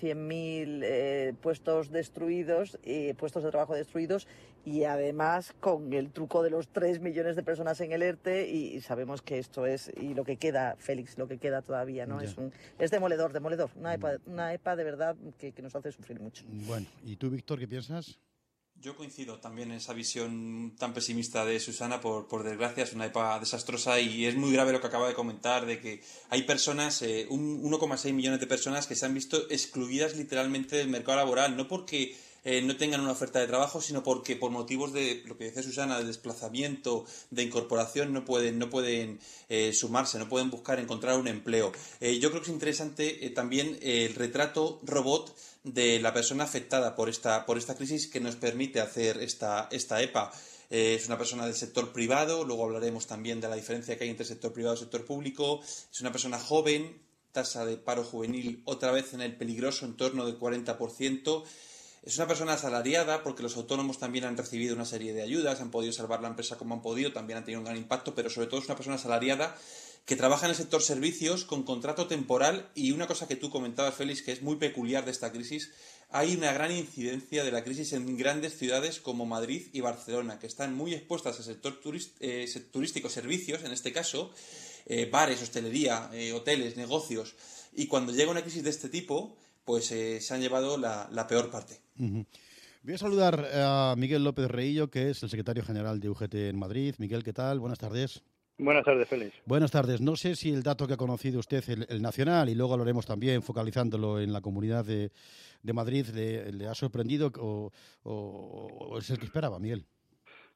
1.100.000 puestos destruidos, puestos de trabajo destruidos, y además con el truco de los 3 millones de personas en el ERTE, y sabemos que esto es, y lo que queda, Félix, lo que queda todavía, ¿no? Yeah. Es demoledor, una EPA de verdad que nos hace sufrir mucho. Bueno, ¿y tú, Víctor, qué piensas? Yo coincido también en esa visión tan pesimista de Susana. Por desgracia es una EPA desastrosa, y es muy grave lo que acaba de comentar, de que hay personas, 1,6 millones de personas que se han visto excluidas literalmente del mercado laboral, no porque no tengan una oferta de trabajo, sino porque por motivos de lo que decía Susana, de desplazamiento, de incorporación, no pueden sumarse, no pueden encontrar un empleo. Yo creo que es interesante también el retrato robot de la persona afectada por esta crisis que nos permite hacer esta EPA. Es una persona del sector privado, luego hablaremos también de la diferencia que hay entre sector privado y sector público. Es una persona joven, tasa de paro juvenil otra vez en el peligroso entorno del 40%. Es una persona asalariada, porque los autónomos también han recibido una serie de ayudas, han podido salvar la empresa como han podido, también han tenido un gran impacto, pero sobre todo es una persona asalariada que trabaja en el sector servicios con contrato temporal. Y una cosa que tú comentabas, Félix, que es muy peculiar de esta crisis: hay una gran incidencia de la crisis en grandes ciudades como Madrid y Barcelona, que están muy expuestas al sector turístico, servicios, en este caso, bares, hostelería, hoteles, negocios. Y cuando llega una crisis de este tipo, pues se han llevado la peor parte. Uh-huh. Voy a saludar a Miguel López Reillo, que es el secretario general de UGT en Madrid. Miguel, ¿qué tal? Buenas tardes. Buenas tardes, Félix. Buenas tardes. No sé si el dato que ha conocido usted, el nacional, y luego hablaremos también focalizándolo en la Comunidad de Madrid, le ha sorprendido o es el que esperaba, Miguel.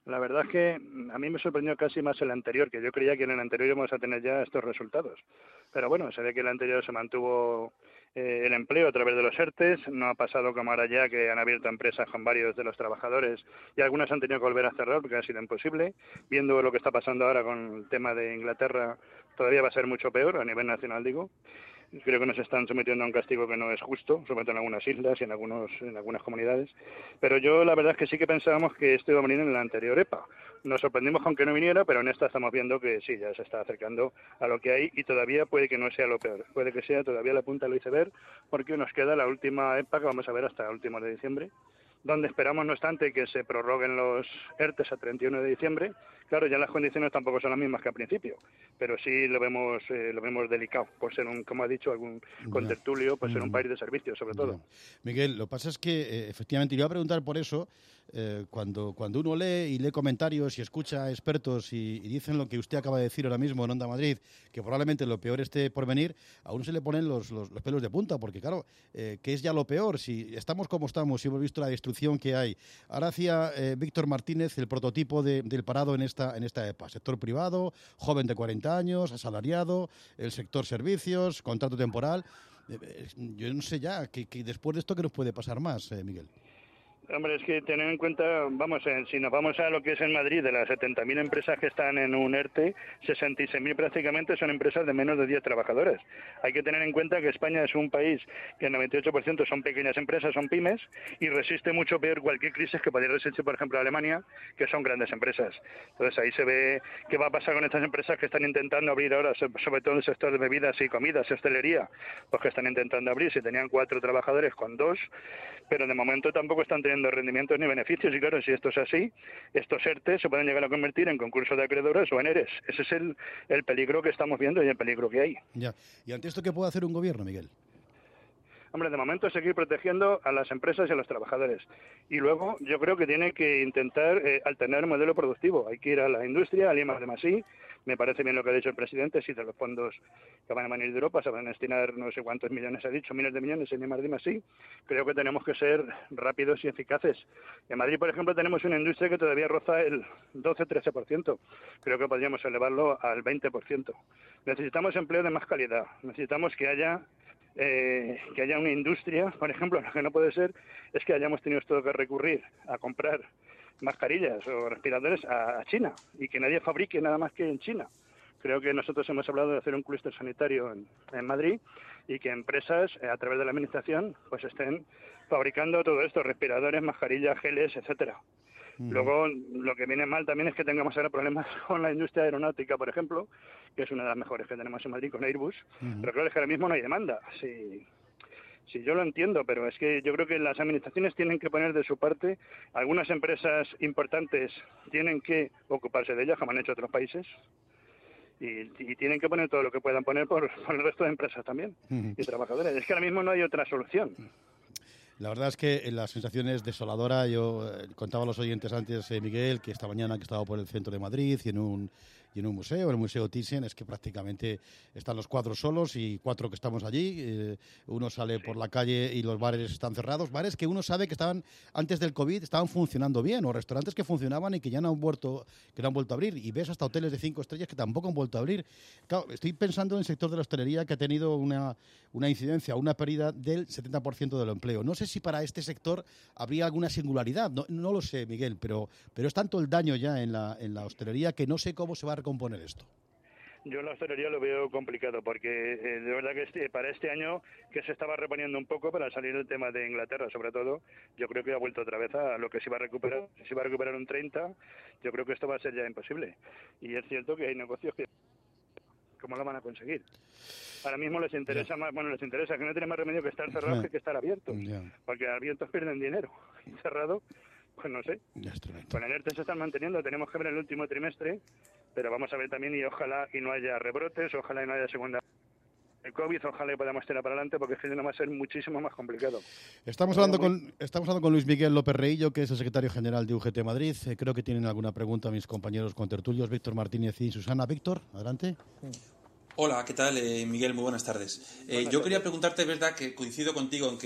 La verdad es que a mí me sorprendió casi más el anterior, que yo creía que en el anterior íbamos a tener ya estos resultados. Pero bueno, se ve que el anterior se mantuvo el empleo a través de los ERTEs, no ha pasado como ahora ya que han abierto empresas con varios de los trabajadores y algunas han tenido que volver a cerrar porque ha sido imposible. Viendo lo que está pasando ahora con el tema de Inglaterra, todavía va a ser mucho peor a nivel nacional, digo. Creo que nos están sometiendo a un castigo que no es justo, sobre todo en algunas islas y en algunas comunidades. Pero yo la verdad es que sí que pensábamos que esto iba a venir en la anterior EPA. Nos sorprendimos con que no viniera, pero en esta estamos viendo que sí, ya se está acercando a lo que hay y todavía puede que no sea lo peor. Puede que sea todavía la punta del iceberg, porque nos queda la última EPA que vamos a ver hasta el último de diciembre, donde esperamos, no obstante, que se prorroguen los ERTEs a 31 de diciembre. Claro, ya las condiciones tampoco son las mismas que al principio, pero sí lo vemos delicado, por ser como ha dicho algún contertulio, por ser un país de servicios, sobre todo. Miguel, lo que pasa es que, efectivamente, iba a preguntar por eso, cuando uno lee comentarios y escucha a expertos y dicen lo que usted acaba de decir ahora mismo en Onda Madrid, que probablemente lo peor esté por venir, a uno se le ponen los pelos de punta, porque claro, ¿qué es ya lo peor? Si estamos como estamos, si hemos visto la destrucción que hay. Ahora hacía Víctor Martínez el prototipo del parado en esta EPA. Sector privado, joven de 40 años, asalariado, el sector servicios, contrato temporal. Yo no sé ya, que después de esto, ¿qué nos puede pasar más, Miguel? Hombre, es que tener en cuenta, si nos vamos a lo que es en Madrid, de las 70.000 empresas que están en un ERTE, 66.000 prácticamente son empresas de menos de 10 trabajadores. Hay que tener en cuenta que España es un país que el 98% son pequeñas empresas, son pymes, y resiste mucho peor cualquier crisis que podría resistir, por ejemplo, Alemania, que son grandes empresas. Entonces ahí se ve qué va a pasar con estas empresas que están intentando abrir ahora, sobre todo en el sector de bebidas y comidas, hostelería, pues que están intentando abrir. Si tenían 4 trabajadores con 2, pero de momento tampoco están teniendo rendimientos ni beneficios, y claro, si esto es así, estos ERTE se pueden llegar a convertir en concursos de acreedores o en ERES. Ese es el peligro que estamos viendo y el peligro que hay. Ya. ¿Y ante esto qué puede hacer un gobierno, Miguel? Hombre, de momento seguir protegiendo a las empresas y a los trabajadores. Y luego yo creo que tiene que intentar alternar el modelo productivo. Hay que ir a la industria, al I+D+I. Me parece bien lo que ha dicho el presidente, si de los fondos que van a venir de Europa se van a destinar no sé cuántos millones, ha dicho, miles de millones en I+D+I. Creo que tenemos que ser rápidos y eficaces. En Madrid, por ejemplo, tenemos una industria que todavía roza el 12-13%. Creo que podríamos elevarlo al 20%. Necesitamos empleo de más calidad. Necesitamos que haya una industria. Por ejemplo, lo que no puede ser es que hayamos tenido todo que recurrir a comprar mascarillas o respiradores a China y que nadie fabrique nada más que en China. Creo que nosotros hemos hablado de hacer un clúster sanitario en Madrid y que empresas, a través de la administración, pues estén fabricando todo esto, respiradores, mascarillas, geles, etcétera. Luego, lo que viene mal también es que tengamos ahora problemas con la industria aeronáutica, por ejemplo, que es una de las mejores que tenemos en Madrid con Airbus, pero claro, es que ahora mismo no hay demanda. Sí, yo lo entiendo, pero es que yo creo que las administraciones tienen que poner de su parte. Algunas empresas importantes tienen que ocuparse de ellas, como han hecho otros países, y tienen que poner todo lo que puedan poner por el resto de empresas también y trabajadores. Es que ahora mismo no hay otra solución. La verdad es que la sensación es desoladora. Yo contaba a los oyentes antes, Miguel, que esta mañana que estaba por el centro de Madrid y en un museo, el Museo Thyssen, es que prácticamente están los 4 solos y 4 que estamos allí. Uno sale por la calle y los bares están cerrados. Bares que uno sabe que estaban, antes del COVID, estaban funcionando bien, o restaurantes que funcionaban y que ya no han vuelto a abrir. Y ves hasta hoteles de 5 estrellas que tampoco han vuelto a abrir. Claro, estoy pensando en el sector de la hostelería, que ha tenido una incidencia, una pérdida del 70% del empleo. No sé si para este sector habría alguna singularidad, no lo sé, Miguel, pero es tanto el daño ya en la hostelería que no sé cómo se va a recomponer esto. Yo la hostelería lo veo complicado porque de verdad que para este año que se estaba reponiendo un poco para salir del tema de Inglaterra, sobre todo, yo creo que ha vuelto otra vez a lo que se iba a recuperar. Si va a recuperar un 30, yo creo que esto va a ser ya imposible. Y es cierto que hay negocios que ¿cómo lo van a conseguir? Ahora mismo les interesa más, que no tiene más remedio que estar cerrados que estar abiertos, porque abiertos pierden dinero y cerrados, pues no sé. Con el ERTE se están manteniendo, tenemos que ver el último trimestre, pero vamos a ver también y ojalá y no haya rebrotes, ojalá y no haya segunda el COVID, ojalá y podamos tirar para adelante, porque es que no va a ser muchísimo más complicado. Estamos hablando con Luis Miguel López Reillo, que es el secretario general de UGT Madrid. Creo que tienen alguna pregunta mis compañeros contertulios, Víctor Martínez y Susana. Víctor, adelante. Hola, ¿qué tal? Miguel, muy buenas tardes. Yo quería preguntarte, es verdad que coincido contigo en que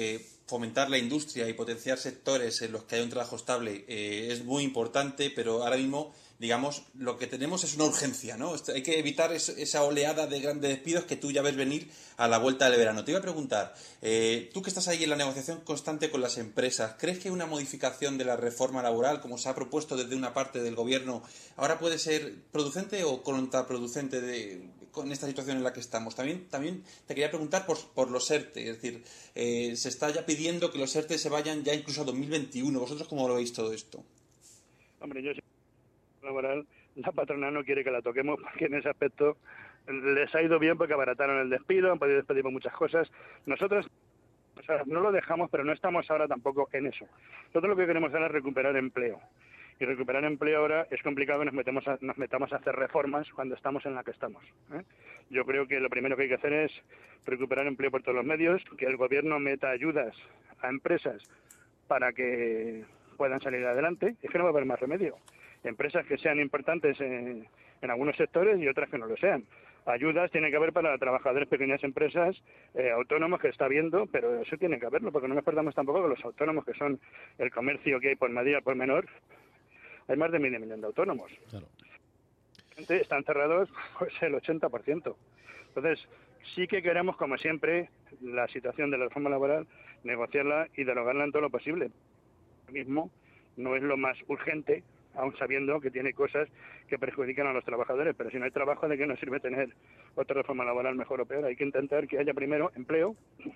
fomentar la industria y potenciar sectores en los que hay un trabajo estable es muy importante, pero ahora mismo, digamos, lo que tenemos es una urgencia, ¿no? Hay que evitar esa oleada de grandes despidos que tú ya ves venir a la vuelta del verano. Te iba a preguntar, tú que estás ahí en la negociación constante con las empresas, ¿crees que una modificación de la reforma laboral, como se ha propuesto desde una parte del gobierno, ahora puede ser producente o contraproducente con esta situación en la que estamos? También te quería preguntar por los ERTE, es decir, se está ya pidiendo que los ERTE se vayan ya incluso a 2021. ¿Vosotros cómo lo veis todo esto? Hombre, yo laboral, la patronal no quiere que la toquemos porque en ese aspecto les ha ido bien porque abarataron el despido, han podido despedir por muchas cosas. Nosotros, o sea, no lo dejamos, pero no estamos ahora tampoco en eso. Nosotros lo que queremos ahora es recuperar empleo. Y recuperar empleo ahora es complicado que nos metamos a hacer reformas cuando estamos en la que estamos, ¿eh? Yo creo que lo primero que hay que hacer es recuperar empleo por todos los medios, que el gobierno meta ayudas a empresas para que puedan salir adelante. Es que no va a haber más remedio. Empresas que sean importantes en algunos sectores y otras que no lo sean. Ayudas tiene que haber para trabajadores, pequeñas empresas, autónomos, que está habiendo, pero eso tiene que haberlo, porque no nos perdamos tampoco que los autónomos, que son el comercio que hay por medida, por menor, hay más de medio millón de autónomos. Claro. Están cerrados pues el 80%. Entonces, sí que queremos, como siempre, la situación de la reforma laboral, negociarla y derogarla en todo lo posible. Ahora mismo no es lo más urgente, aún sabiendo que tiene cosas que perjudican a los trabajadores, pero si no hay trabajo, ¿de qué nos sirve tener otra reforma laboral mejor o peor? Hay que intentar que haya primero empleo,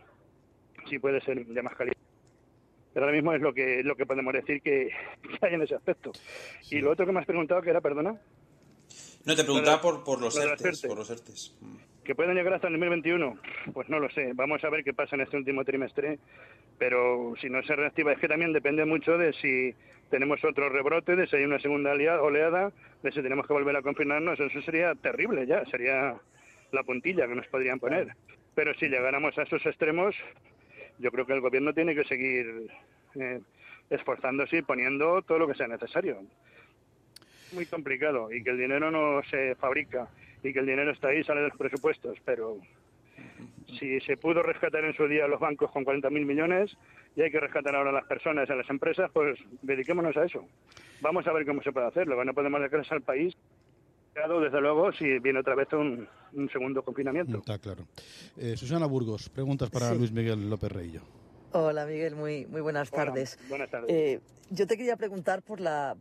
si puede ser de más calidad. Pero ahora mismo es lo que podemos decir que hay en ese aspecto. Sí. Y lo otro que me has preguntado, que era, perdona. No, te preguntaba por los ERTEs. ¿Que pueden llegar hasta el 2021? Pues no lo sé. Vamos a ver qué pasa en este último trimestre. Pero si no se reactiva, es que también depende mucho de si tenemos otro rebrote, de si hay una segunda oleada, de si tenemos que volver a confinarnos. Eso sería terrible ya, sería la puntilla que nos podrían poner. Pero si llegáramos a esos extremos, yo creo que el gobierno tiene que seguir esforzándose y poniendo todo lo que sea necesario. Muy complicado, y que el dinero no se fabrica y que el dinero está ahí, sale de los presupuestos, pero si se pudo rescatar en su día a los bancos con 40.000 millones y hay que rescatar ahora a las personas y a las empresas, pues dediquémonos a eso. Vamos a ver cómo se puede hacer. Lo que no podemos dejar es al país, desde luego, si viene otra vez un segundo confinamiento. Está claro. Susana Burgos, preguntas para Luis Miguel López Reillo. Hola, Miguel, muy buenas tardes. Buenas tardes. Yo te quería preguntar por la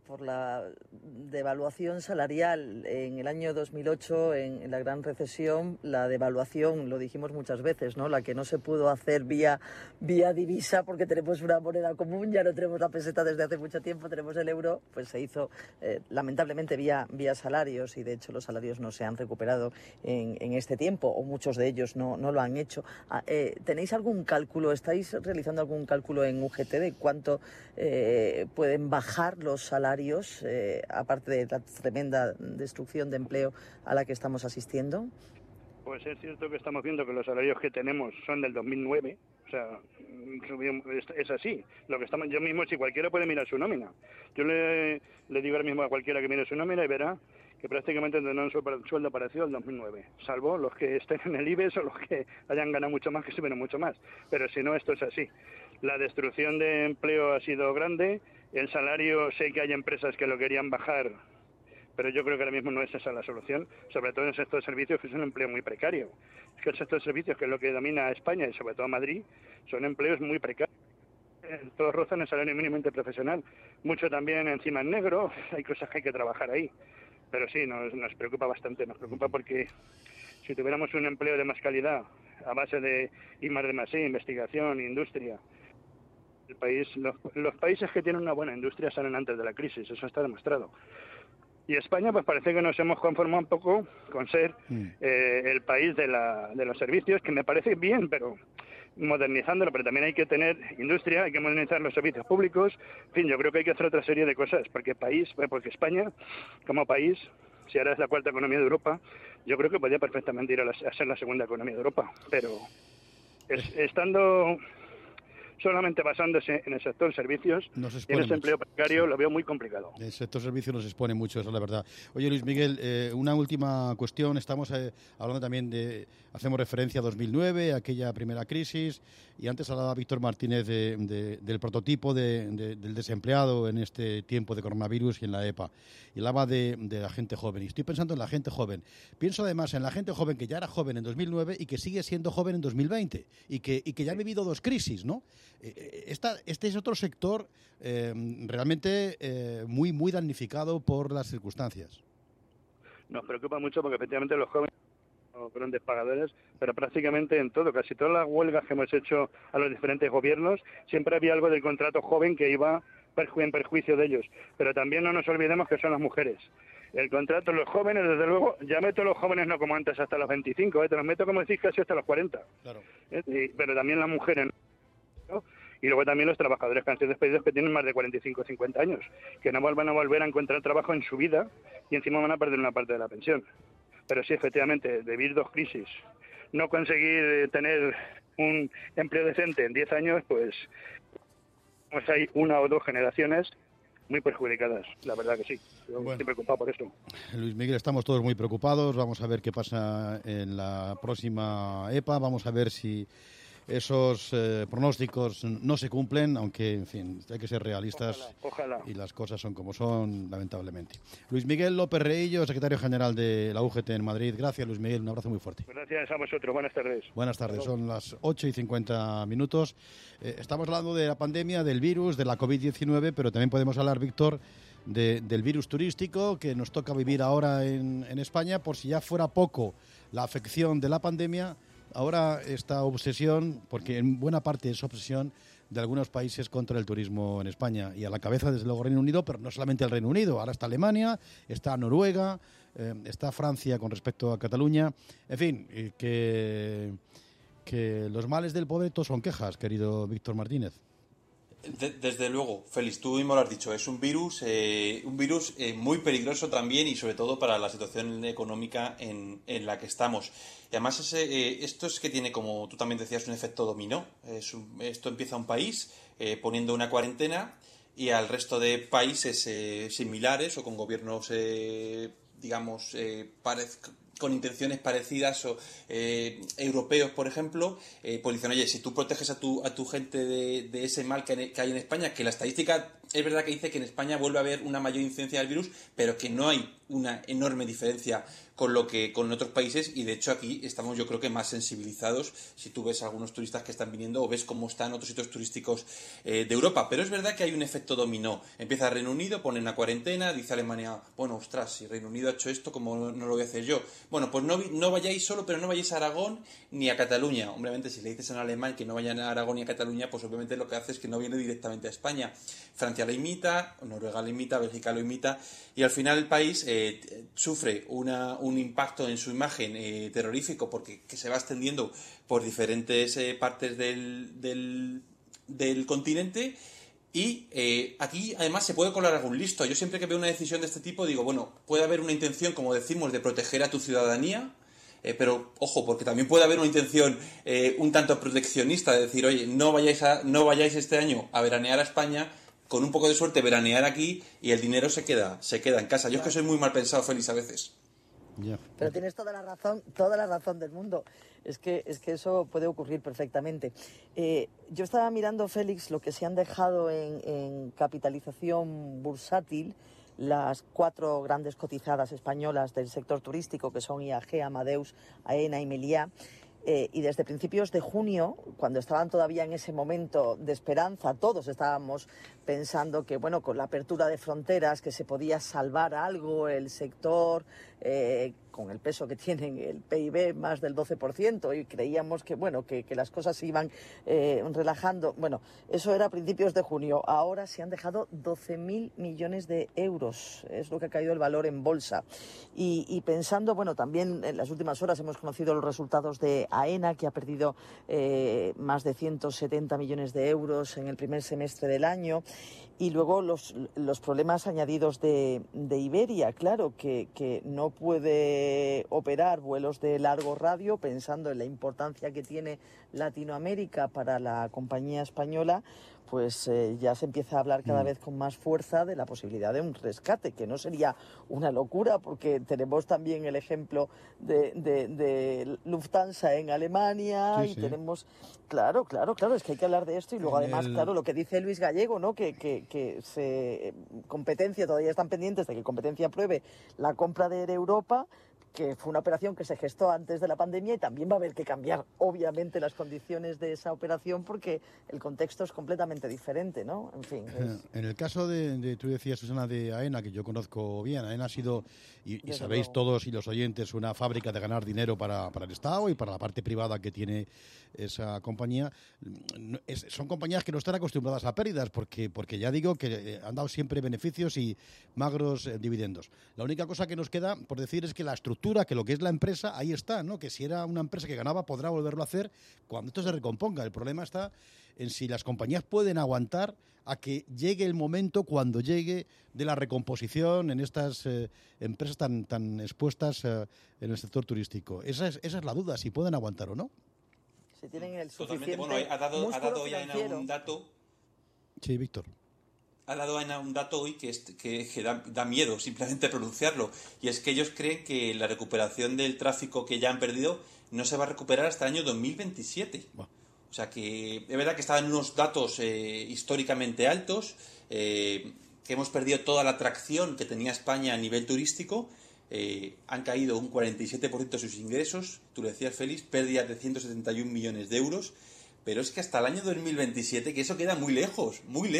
devaluación salarial. En el año 2008, en la gran recesión, la devaluación, lo dijimos muchas veces, ¿no? La que no se pudo hacer vía divisa, porque tenemos una moneda común, ya no tenemos la peseta desde hace mucho tiempo, tenemos el euro, pues se hizo lamentablemente vía salarios, y de hecho los salarios no se han recuperado en este tiempo, o muchos de ellos no lo han hecho. ¿Tenéis algún cálculo, estáis realizando algún cálculo en UGT de cuánto pueden bajar los salarios, aparte de la tremenda destrucción de empleo a la que estamos asistiendo? Pues es cierto que estamos viendo que los salarios que tenemos son del 2009, o sea, es así. Yo mismo, si cualquiera puede mirar su nómina, yo le digo ahora mismo a cualquiera que mire su nómina y verá que prácticamente tendrán un sueldo parecido al 2009, salvo los que estén en el IBEX o los que hayan ganado mucho más, que suben mucho más. Pero si no, esto es así. La destrucción de empleo ha sido grande. El salario, sé que hay empresas que lo querían bajar, pero yo creo que ahora mismo no es esa la solución, sobre todo en el sector de servicios, que es un empleo muy precario. Es que el sector de servicios, que es lo que domina a España y sobre todo a Madrid, son empleos muy precarios. Todos rozan el salario mínimo interprofesional. Mucho también encima en negro, hay cosas que hay que trabajar ahí. Pero sí, nos preocupa bastante, nos preocupa porque si tuviéramos un empleo de más calidad, a base de I+D+I, investigación, industria, el país, los países que tienen una buena industria salen antes de la crisis, eso está demostrado. Y España, pues parece que nos hemos conformado un poco con ser el país de los servicios, que me parece bien, pero modernizándolo, pero también hay que tener industria, hay que modernizar los servicios públicos. En fin, yo creo que hay que hacer otra serie de cosas, porque España, como país, si ahora es la cuarta economía de Europa, yo creo que podría perfectamente ir a ser la segunda economía de Europa, pero estando solamente basándose en el sector servicios y en ese mucho. empleo precario lo veo muy complicado. El sector servicios nos expone mucho, eso es la verdad. Oye, Luis Miguel, una última cuestión. Estamos hablando también hacemos referencia a 2009, aquella primera crisis, y antes hablaba Víctor Martínez del prototipo del desempleado en este tiempo de coronavirus y en la EPA. Y hablaba de la gente joven. Y estoy pensando en la gente joven. Pienso además en la gente joven que ya era joven en 2009 y que sigue siendo joven en 2020 y que ya ha vivido dos crisis, ¿no? Este es otro sector realmente muy, muy damnificado por las circunstancias. Nos preocupa mucho porque efectivamente los jóvenes son grandes pagadores, pero prácticamente en todo, casi todas las huelgas que hemos hecho a los diferentes gobiernos, siempre había algo del contrato joven que iba en perjuicio de ellos. Pero también no nos olvidemos que son las mujeres. El contrato, los jóvenes, desde luego, ya meto a los jóvenes no como antes hasta los 25, te los meto, como decís, casi hasta los 40. Claro. Pero también las mujeres, ¿no? Y luego también los trabajadores que han sido despedidos que tienen más de 45 o 50 años, que no van a volver a encontrar trabajo en su vida y encima van a perder una parte de la pensión. Pero sí, efectivamente, vivir dos crisis, no conseguir tener un empleo decente en 10 años, pues hay una o dos generaciones muy perjudicadas, la verdad que sí. Yo estoy preocupado por eso. Luis Miguel, estamos todos muy preocupados. Vamos a ver qué pasa en la próxima EPA. Vamos a ver si esos pronósticos no se cumplen, aunque, en fin, hay que ser realistas. Ojalá. Y las cosas son como son, lamentablemente. Luis Miguel López Reillo, secretario general de la UGT en Madrid. Gracias, Luis Miguel, un abrazo muy fuerte. Gracias a vosotros, buenas tardes. Buenas tardes, son las 8:50. Estamos hablando de la pandemia, del virus, de la COVID-19, pero también podemos hablar, Víctor, del virus turístico que nos toca vivir ahora en España. Por si ya fuera poco la afección de la pandemia, ahora esta obsesión, porque en buena parte es obsesión de algunos países contra el turismo en España, y a la cabeza desde luego Reino Unido, pero no solamente el Reino Unido, ahora está Alemania, está Noruega, está Francia con respecto a Cataluña, en fin, que los males del pobre todos son quejas, querido Víctor Martínez. Desde luego, Félix, tú mismo lo has dicho, es un virus muy peligroso también, y sobre todo para la situación económica en la que estamos. Y además esto es que tiene, como tú también decías, un efecto dominó. Esto empieza un país poniendo una cuarentena, y al resto de países similares o con gobiernos, con intenciones parecidas o europeos, por ejemplo, pues dicen, oye, si tú proteges a tu gente de ese mal que hay en España, que la estadística es verdad que dice que en España vuelve a haber una mayor incidencia del virus, pero que no hay una enorme diferencia con otros países, y de hecho aquí estamos, yo creo que más sensibilizados si tú ves a algunos turistas que están viniendo o ves cómo están otros sitios turísticos de Europa. Pero es verdad que hay un efecto dominó. Empieza Reino Unido, pone una cuarentena, dice Alemania, bueno, ostras, si Reino Unido ha hecho esto, ¿cómo no lo voy a hacer yo? Bueno, pues no vayáis solo, pero no vayáis a Aragón ni a Cataluña. Obviamente, si le dices en alemán que no vayan a Aragón ni a Cataluña, pues obviamente lo que hace es que no viene directamente a España. Francia la imita, Noruega la imita, Bélgica lo imita, y al final el país sufre un impacto en su imagen terrorífico, porque que se va extendiendo por diferentes partes del continente. Y aquí además se puede colar algún listo. Yo siempre que veo una decisión de este tipo digo, bueno, puede haber una intención, como decimos, de proteger a tu ciudadanía, pero ojo, porque también puede haber una intención un tanto proteccionista, de decir, oye, no vayáis este año a veranear a España, con un poco de suerte veranear aquí y el dinero se queda en casa. Yo es que soy muy mal pensado, Félix, a veces. Yeah. Pero tienes toda la razón del mundo. Es que eso puede ocurrir perfectamente. Yo estaba mirando, Félix, lo que se han dejado en capitalización bursátil las 4 grandes cotizadas españolas del sector turístico, que son IAG, Amadeus, AENA y Meliá. Y desde principios de junio, cuando estaban todavía en ese momento de esperanza, todos estábamos pensando que, bueno, con la apertura de fronteras, que se podía salvar algo el sector, con el peso que tiene el PIB, más del 12%, y creíamos que, bueno, que las cosas se iban relajando. Bueno, eso era a principios de junio. Ahora se han dejado 12.000 millones de euros, es lo que ha caído el valor en bolsa. Y pensando, bueno, también en las últimas horas hemos conocido los resultados de AENA, que ha perdido más de 170 millones de euros en el primer semestre del año. Y luego los problemas añadidos de Iberia, claro, que no puede operar vuelos de largo radio, pensando en la importancia que tiene Latinoamérica para la compañía española, pues ya se empieza a hablar cada vez con más fuerza de la posibilidad de un rescate, que no sería una locura, porque tenemos también el ejemplo de Lufthansa en Alemania, Sí, y sí. tenemos... Claro, es que hay que hablar de esto, y luego además, claro, lo que dice Luis Gallego, ¿no? Que competencia, todavía están pendientes de que competencia apruebe la compra de Air Europa, que fue una operación que se gestó antes de la pandemia, y también va a haber que cambiar, obviamente, las condiciones de esa operación, porque el contexto es completamente diferente, ¿no? En fin. En el caso tú decías, Susana, de AENA, que yo conozco bien, AENA ha sido, y Desde sabéis luego. todos y los oyentes, una fábrica de ganar dinero para el Estado y para la parte privada que tiene esa compañía. Son compañías que no están acostumbradas a pérdidas, porque ya digo que han dado siempre beneficios y magros dividendos. La única cosa que nos queda por decir es que la estructura, que lo que es la empresa, ahí está, ¿no? Que si era una empresa que ganaba, podrá volverlo a hacer cuando esto se recomponga. El problema está en si las compañías pueden aguantar a que llegue el momento, cuando llegue, de la recomposición en estas empresas tan expuestas en el sector turístico. Esa es la duda, si pueden aguantar o no. Si tienen el Totalmente. suficiente Bueno, ha dado músculo hoy AENA financiero. un dato. Sí, Víctor. Ha dado AENA un dato hoy que da miedo simplemente pronunciarlo, y es que ellos creen que la recuperación del tráfico que ya han perdido no se va a recuperar hasta el año 2027. O sea que es verdad que estaban unos datos históricamente altos, que hemos perdido toda la atracción que tenía España a nivel turístico. Han caído un 47% de sus ingresos, tú lo decías, Félix, pérdidas de 171 millones de euros. Pero es que hasta el año 2027, que eso queda muy lejos,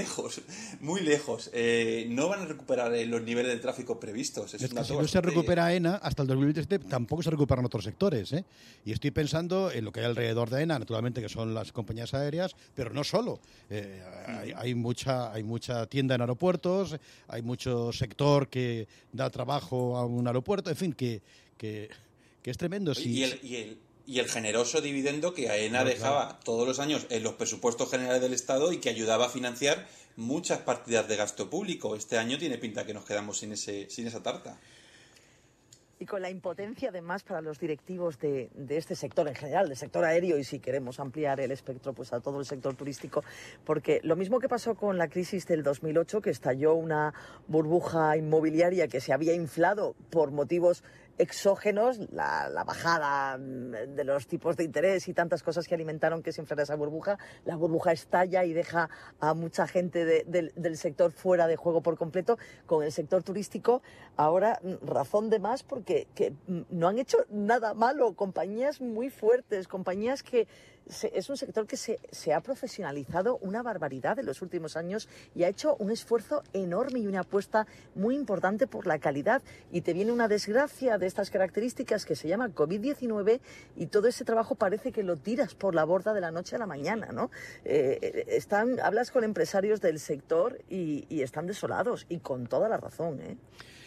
no van a recuperar los niveles de tráfico previstos. Es que si no se recupera AENA, hasta el 2027 tampoco se recuperan otros sectores, ¿eh? Y estoy pensando en lo que hay alrededor de AENA, naturalmente, que son las compañías aéreas, pero no solo. Hay mucha tienda en aeropuertos, hay mucho sector que da trabajo a un aeropuerto, en fin, que es tremendo. Y el generoso dividendo que AENA dejaba todos los años en los presupuestos generales del Estado y que ayudaba a financiar muchas partidas de gasto público. Este año tiene pinta que nos quedamos sin esa tarta. Y con la impotencia, además, para los directivos de este sector en general, del sector aéreo, y si queremos ampliar el espectro pues a todo el sector turístico, porque lo mismo que pasó con la crisis del 2008, que estalló una burbuja inmobiliaria que se había inflado por motivos exógenos, la bajada de los tipos de interés y tantas cosas que alimentaron que se inflara esa burbuja. La burbuja estalla y deja a mucha gente del sector fuera de juego por completo. Con el sector turístico, ahora razón de más, porque no han hecho nada malo. Compañías muy fuertes, compañías que es un sector que se ha profesionalizado una barbaridad en los últimos años y ha hecho un esfuerzo enorme y una apuesta muy importante por la calidad. Y te viene una desgracia de estas características que se llama COVID-19 y todo ese trabajo parece que lo tiras por la borda de la noche a la mañana, ¿no? Hablas con empresarios del sector y están desolados, y con toda la razón, ¿eh?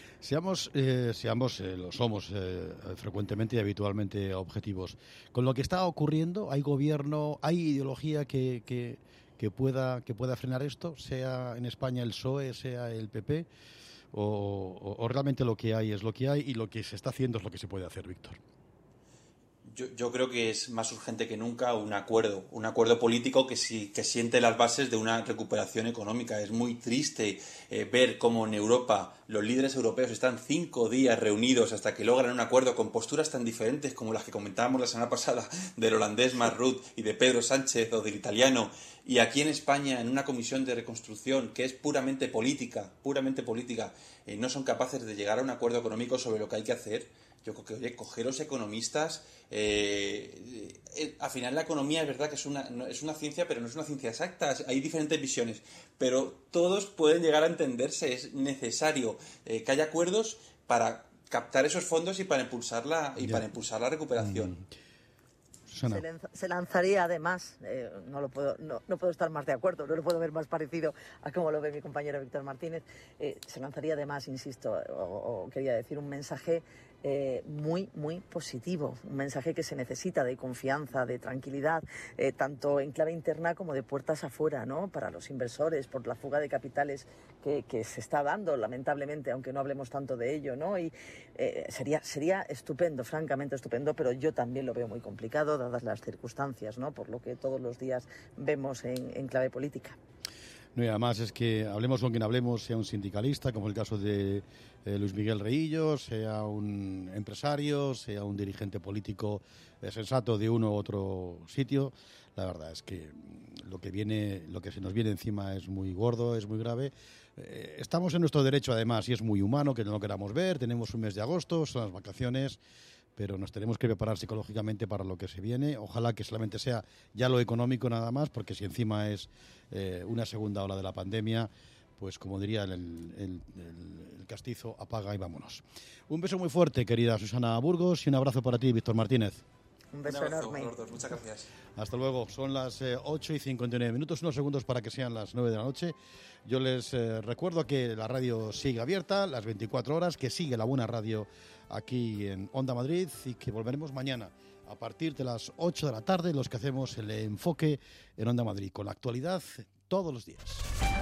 Lo somos frecuentemente y habitualmente objetivos. Con lo que está ocurriendo, ¿hay gobierno, hay ideología que pueda frenar esto? Sea en España el PSOE, sea el PP, o realmente lo que hay es lo que hay y lo que se está haciendo es lo que se puede hacer, Víctor. Yo creo que es más urgente que nunca un acuerdo político que siente las bases de una recuperación económica. Es muy triste ver cómo en Europa los líderes europeos están 5 días reunidos hasta que logran un acuerdo con posturas tan diferentes como las que comentábamos la semana pasada del holandés Mark Rutte y de Pedro Sánchez o del italiano. Y aquí en España, en una comisión de reconstrucción que es puramente política, no son capaces de llegar a un acuerdo económico sobre lo que hay que hacer. Yo creo que, oye, cogeros economistas. Al final la economía es verdad que es una ciencia, pero no es una ciencia exacta. Hay diferentes visiones, pero todos pueden llegar a entenderse. Es necesario que haya acuerdos para captar esos fondos y para impulsar la recuperación. Susana. Se lanzaría además, no puedo estar más de acuerdo, no lo puedo ver más parecido a como lo ve mi compañero Víctor Martínez, se lanzaría además, insisto, o quería decir un mensaje muy, muy positivo, un mensaje que se necesita de confianza, de tranquilidad, tanto en clave interna como de puertas afuera, ¿no? Para los inversores, por la fuga de capitales que se está dando, lamentablemente, aunque no hablemos tanto de ello, ¿no? Y sería estupendo, francamente estupendo, pero yo también lo veo muy complicado, dadas las circunstancias, ¿no? Por lo que todos los días vemos en clave política. No, y además es que hablemos con quien hablemos, sea un sindicalista, como el caso de Luis Miguel Reillos, sea un empresario, sea un dirigente político sensato de uno u otro sitio, la verdad es que lo que se nos viene encima es muy gordo, es muy grave. Estamos en nuestro derecho, además, y es muy humano que no lo queramos ver. Tenemos un mes de agosto, son las vacaciones, pero nos tenemos que preparar psicológicamente para lo que se viene. Ojalá que solamente sea ya lo económico nada más, porque si encima es una segunda ola de la pandemia, pues como diría el castizo, apaga y vámonos. Un beso muy fuerte, querida Susana Burgos, y un abrazo para ti, Víctor Martínez. Un beso enorme. Muchas gracias. Hasta luego. Son las 8:59, unos segundos para que sean las 9 de la noche. Yo les recuerdo que la radio sigue abierta las 24 horas, que sigue la buena radio aquí en Onda Madrid y que volveremos mañana a partir de las 8 de la tarde, los que hacemos el enfoque en Onda Madrid, con la actualidad todos los días.